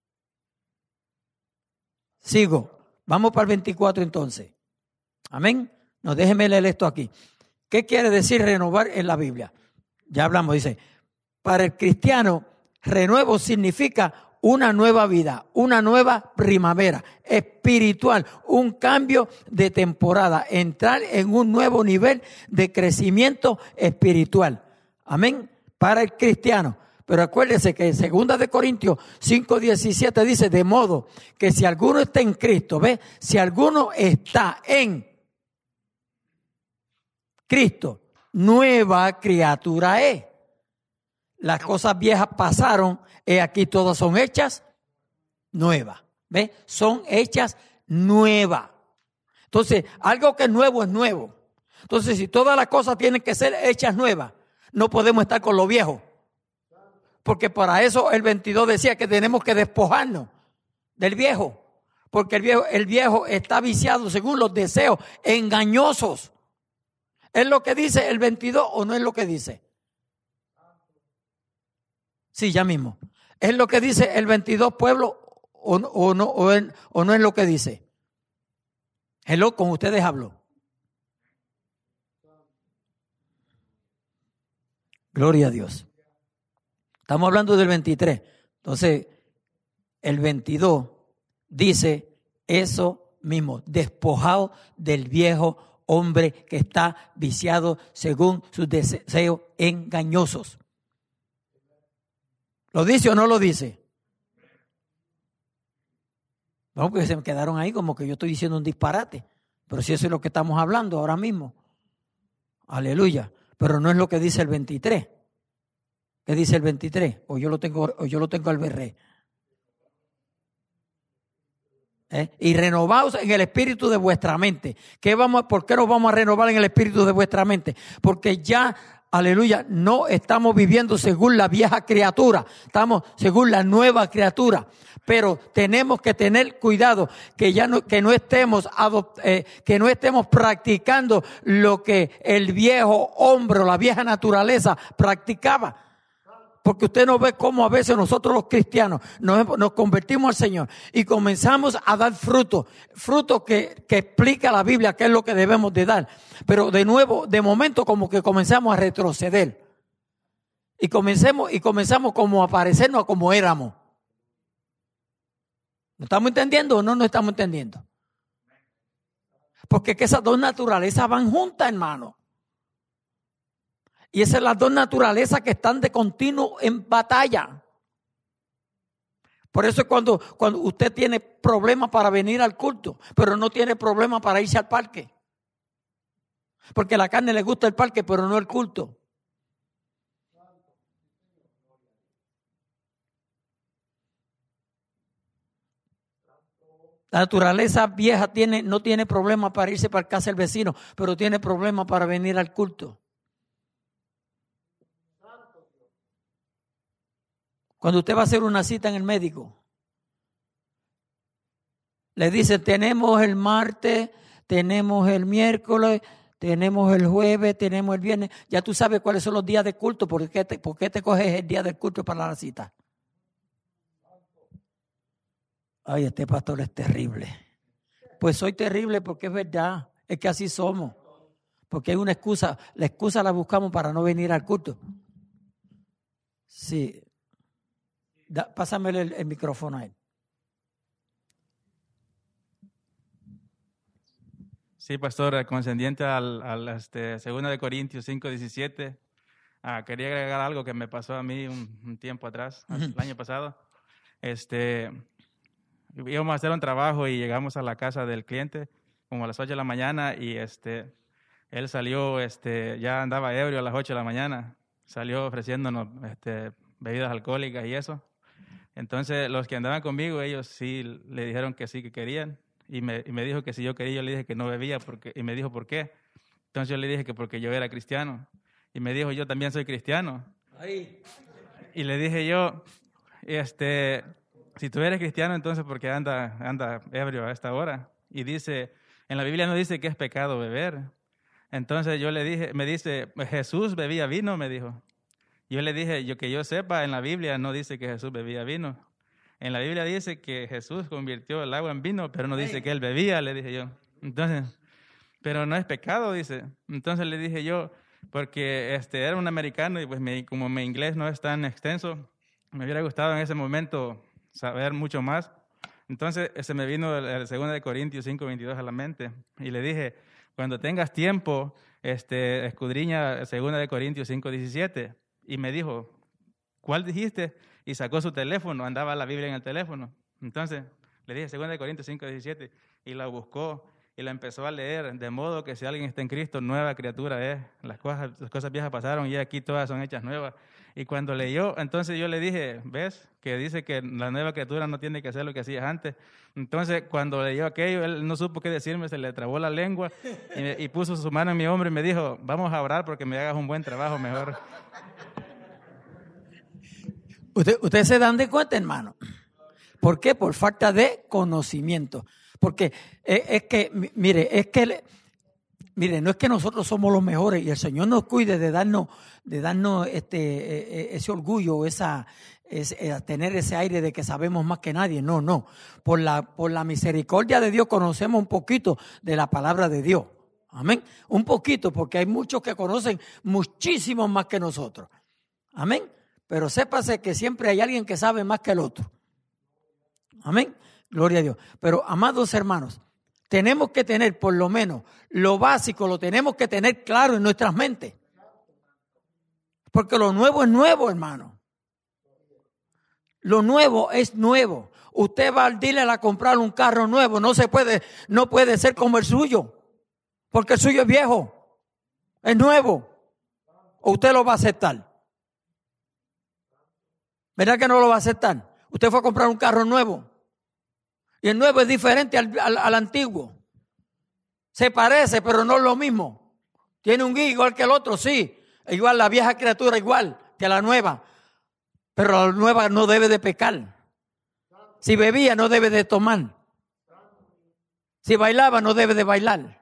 Speaker 1: Sigo, vamos para el veinticuatro entonces. Amén. No, déjeme leer esto aquí. ¿Qué quiere decir renovar en la Biblia? Ya hablamos, dice, para el cristiano, renuevo significa una nueva vida, una nueva primavera espiritual, un cambio de temporada, entrar en un nuevo nivel de crecimiento espiritual. Amén. Para el cristiano. Pero acuérdese que en segunda de Corintios cinco diecisiete dice, de modo que si alguno está en Cristo, ¿ve? Si alguno está en Cristo, nueva criatura es. Las cosas viejas pasaron, y aquí todas son hechas nuevas. ¿Ve? Son hechas nuevas. Entonces, algo que es nuevo es nuevo. Entonces, si todas las cosas tienen que ser hechas nuevas, no podemos estar con lo viejo. Porque para eso el veintidós decía que tenemos que despojarnos del viejo. Porque el viejo, el viejo está viciado según los deseos engañosos. ¿Es lo que dice el veintidós o no es lo que dice? Sí, ya mismo. ¿Es lo que dice el veintidós, pueblo, o, o, no, o, en, o no es lo que dice? Hello, con ustedes hablo. Gloria a Dios. Estamos hablando del veintitrés. Entonces, el veintidós dice eso mismo, despojado del viejo hombre que está viciado según sus deseos engañosos. ¿Lo dice o no lo dice? Vamos, porque se me quedaron ahí como que yo estoy diciendo un disparate. Pero si eso es lo que estamos hablando ahora mismo. Aleluya. Pero no es lo que dice el veintitrés. ¿Qué dice el veintitrés? O yo lo tengo, o yo lo tengo al berré. ¿Eh? Y renovaos en el espíritu de vuestra mente. ¿Qué vamos, ¿Por qué nos vamos a renovar en el espíritu de vuestra mente? Porque ya, aleluya, no estamos viviendo según la vieja criatura, estamos según la nueva criatura. Pero tenemos que tener cuidado que ya no, que no estemos adopt, eh, que no estemos practicando lo que el viejo hombre o la vieja naturaleza practicaba. Porque usted no ve cómo a veces nosotros los cristianos nos, nos convertimos al Señor y comenzamos a dar fruto, fruto que, que explica la Biblia qué es lo que debemos de dar. Pero de nuevo, de momento como que comenzamos a retroceder y comencemos, y comenzamos como a parecernos a como éramos. ¿No estamos entendiendo o no nos estamos entendiendo? Porque es que esas dos naturalezas van juntas, hermano. Y esas son las dos naturalezas que están de continuo en batalla. Por eso es cuando, cuando usted tiene problemas para venir al culto, pero no tiene problemas para irse al parque. Porque a la carne le gusta el parque, pero no el culto. La naturaleza vieja tiene, no tiene problema para irse para casa del vecino, pero tiene problema para venir al culto. Cuando usted va a hacer una cita en el médico, le dice, tenemos el martes, tenemos el miércoles, tenemos el jueves, tenemos el viernes. Ya tú sabes cuáles son los días de culto. ¿Por qué te, por qué te coges el día del culto para la cita? Ay, este pastor es terrible. Pues soy terrible porque es verdad, es que así somos. Porque hay una excusa, la excusa la buscamos para no venir al culto. Sí. Da, pásame el, el micrófono a él.
Speaker 6: Sí, pastor, concerniente al, al este, segunda de Corintios cinco diecisiete, ah, quería agregar algo que me pasó a mí un, un tiempo atrás, uh-huh. el año pasado. Este, íbamos a hacer un trabajo y llegamos a la casa del cliente como a las ocho de la mañana y este, él salió, este, ya andaba ebrio a las ocho de la mañana, salió ofreciéndonos este, bebidas alcohólicas y eso. Entonces, los que andaban conmigo, ellos sí le dijeron que sí, que querían. Y me, y me dijo que si yo quería, yo le dije que no bebía. Porque, y me dijo, ¿por qué? Entonces yo le dije que porque yo era cristiano. Y me dijo, yo también soy cristiano. Y le dije yo, este, si tú eres cristiano, entonces ¿por qué anda, anda ebrio a esta hora? Y dice, en la Biblia no dice que es pecado beber. Entonces yo le dije, me dice, Jesús bebía vino, me dijo. Yo le dije, yo que yo sepa, en la Biblia no dice que Jesús bebía vino. En la Biblia dice que Jesús convirtió el agua en vino, pero no dice que él bebía, le dije yo. Entonces, pero no es pecado, dice. Entonces le dije yo, porque este, era un americano y pues mi, como mi inglés no es tan extenso, me hubiera gustado en ese momento saber mucho más. Entonces se me vino el, el segundo de Corintios cinco veintidós a la mente y le dije, cuando tengas tiempo, este, escudriña segunda de Corintios cinco diecisiete. Y me dijo, ¿cuál dijiste? Y sacó su teléfono, andaba la Biblia en el teléfono. Entonces le dije segunda de Corintios cinco diecisiete y la buscó y la empezó a leer, de modo que si alguien está en Cristo, nueva criatura es. Las cosas, las cosas viejas pasaron y aquí todas son hechas nuevas. Y cuando leyó, entonces yo le dije, ¿ves? Que dice que la nueva criatura no tiene que hacer lo que hacías antes. Entonces cuando leyó aquello, él no supo qué decirme, se le trabó la lengua y, me, y puso su mano en mi hombro y me dijo, vamos a orar porque me hagas un buen trabajo mejor.
Speaker 1: Usted, ustedes se dan de cuenta, hermano. ¿Por qué? Por falta de conocimiento. Porque es, es que, mire, es que, mire, no es que nosotros somos los mejores y el Señor nos cuide de darnos, de darnos este, ese orgullo, esa, ese, tener ese aire de que sabemos más que nadie. No, no. Por la, por la misericordia de Dios conocemos un poquito de la palabra de Dios. Amén. Un poquito, porque hay muchos que conocen muchísimo más que nosotros. Amén. Pero sépase que siempre hay alguien que sabe más que el otro. Amén. Gloria a Dios. Pero, amados hermanos, tenemos que tener por lo menos lo básico, lo tenemos que tener claro en nuestras mentes. Porque lo nuevo es nuevo, hermano. Lo nuevo es nuevo. Usted va al dealer a comprar un carro nuevo, no se puede, no puede ser como el suyo. Porque el suyo es viejo. Es nuevo. ¿O usted lo va a aceptar? ¿Verdad que no lo va a aceptar? Usted fue a comprar un carro nuevo. Y el nuevo es diferente al, al, al antiguo. Se parece, pero no es lo mismo. Tiene un guía igual que el otro, sí. Igual la vieja criatura igual que la nueva. Pero la nueva no debe de pecar. Si bebía no debe de tomar. Si bailaba no debe de bailar.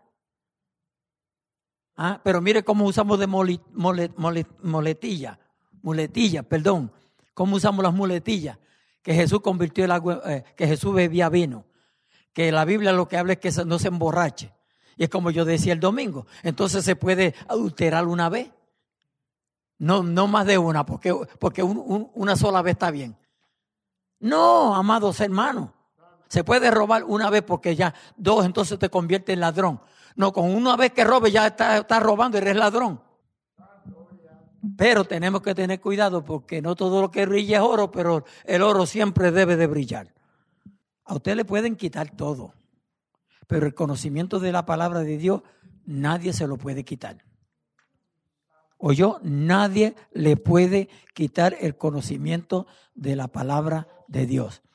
Speaker 1: Ah, pero mire cómo usamos de mole, mole, mole, muletilla. Muletilla, perdón. Cómo usamos las muletillas. Que Jesús convirtió el agua, eh, que Jesús bebía vino. Que la Biblia lo que habla es que no se emborrache. Y es como yo decía el domingo. Entonces se puede adulterar una vez. No, no más de una, porque, porque un, un, una sola vez está bien. No, amados hermanos. Se puede robar una vez porque ya dos entonces te convierte en ladrón. No, con una vez que robe ya está, está robando y eres ladrón. Pero tenemos que tener cuidado porque no todo lo que brilla es oro, pero el oro siempre debe de brillar. A usted le pueden quitar todo, pero el conocimiento de la palabra de Dios nadie se lo puede quitar. O yo, nadie le puede quitar el conocimiento de la palabra de Dios.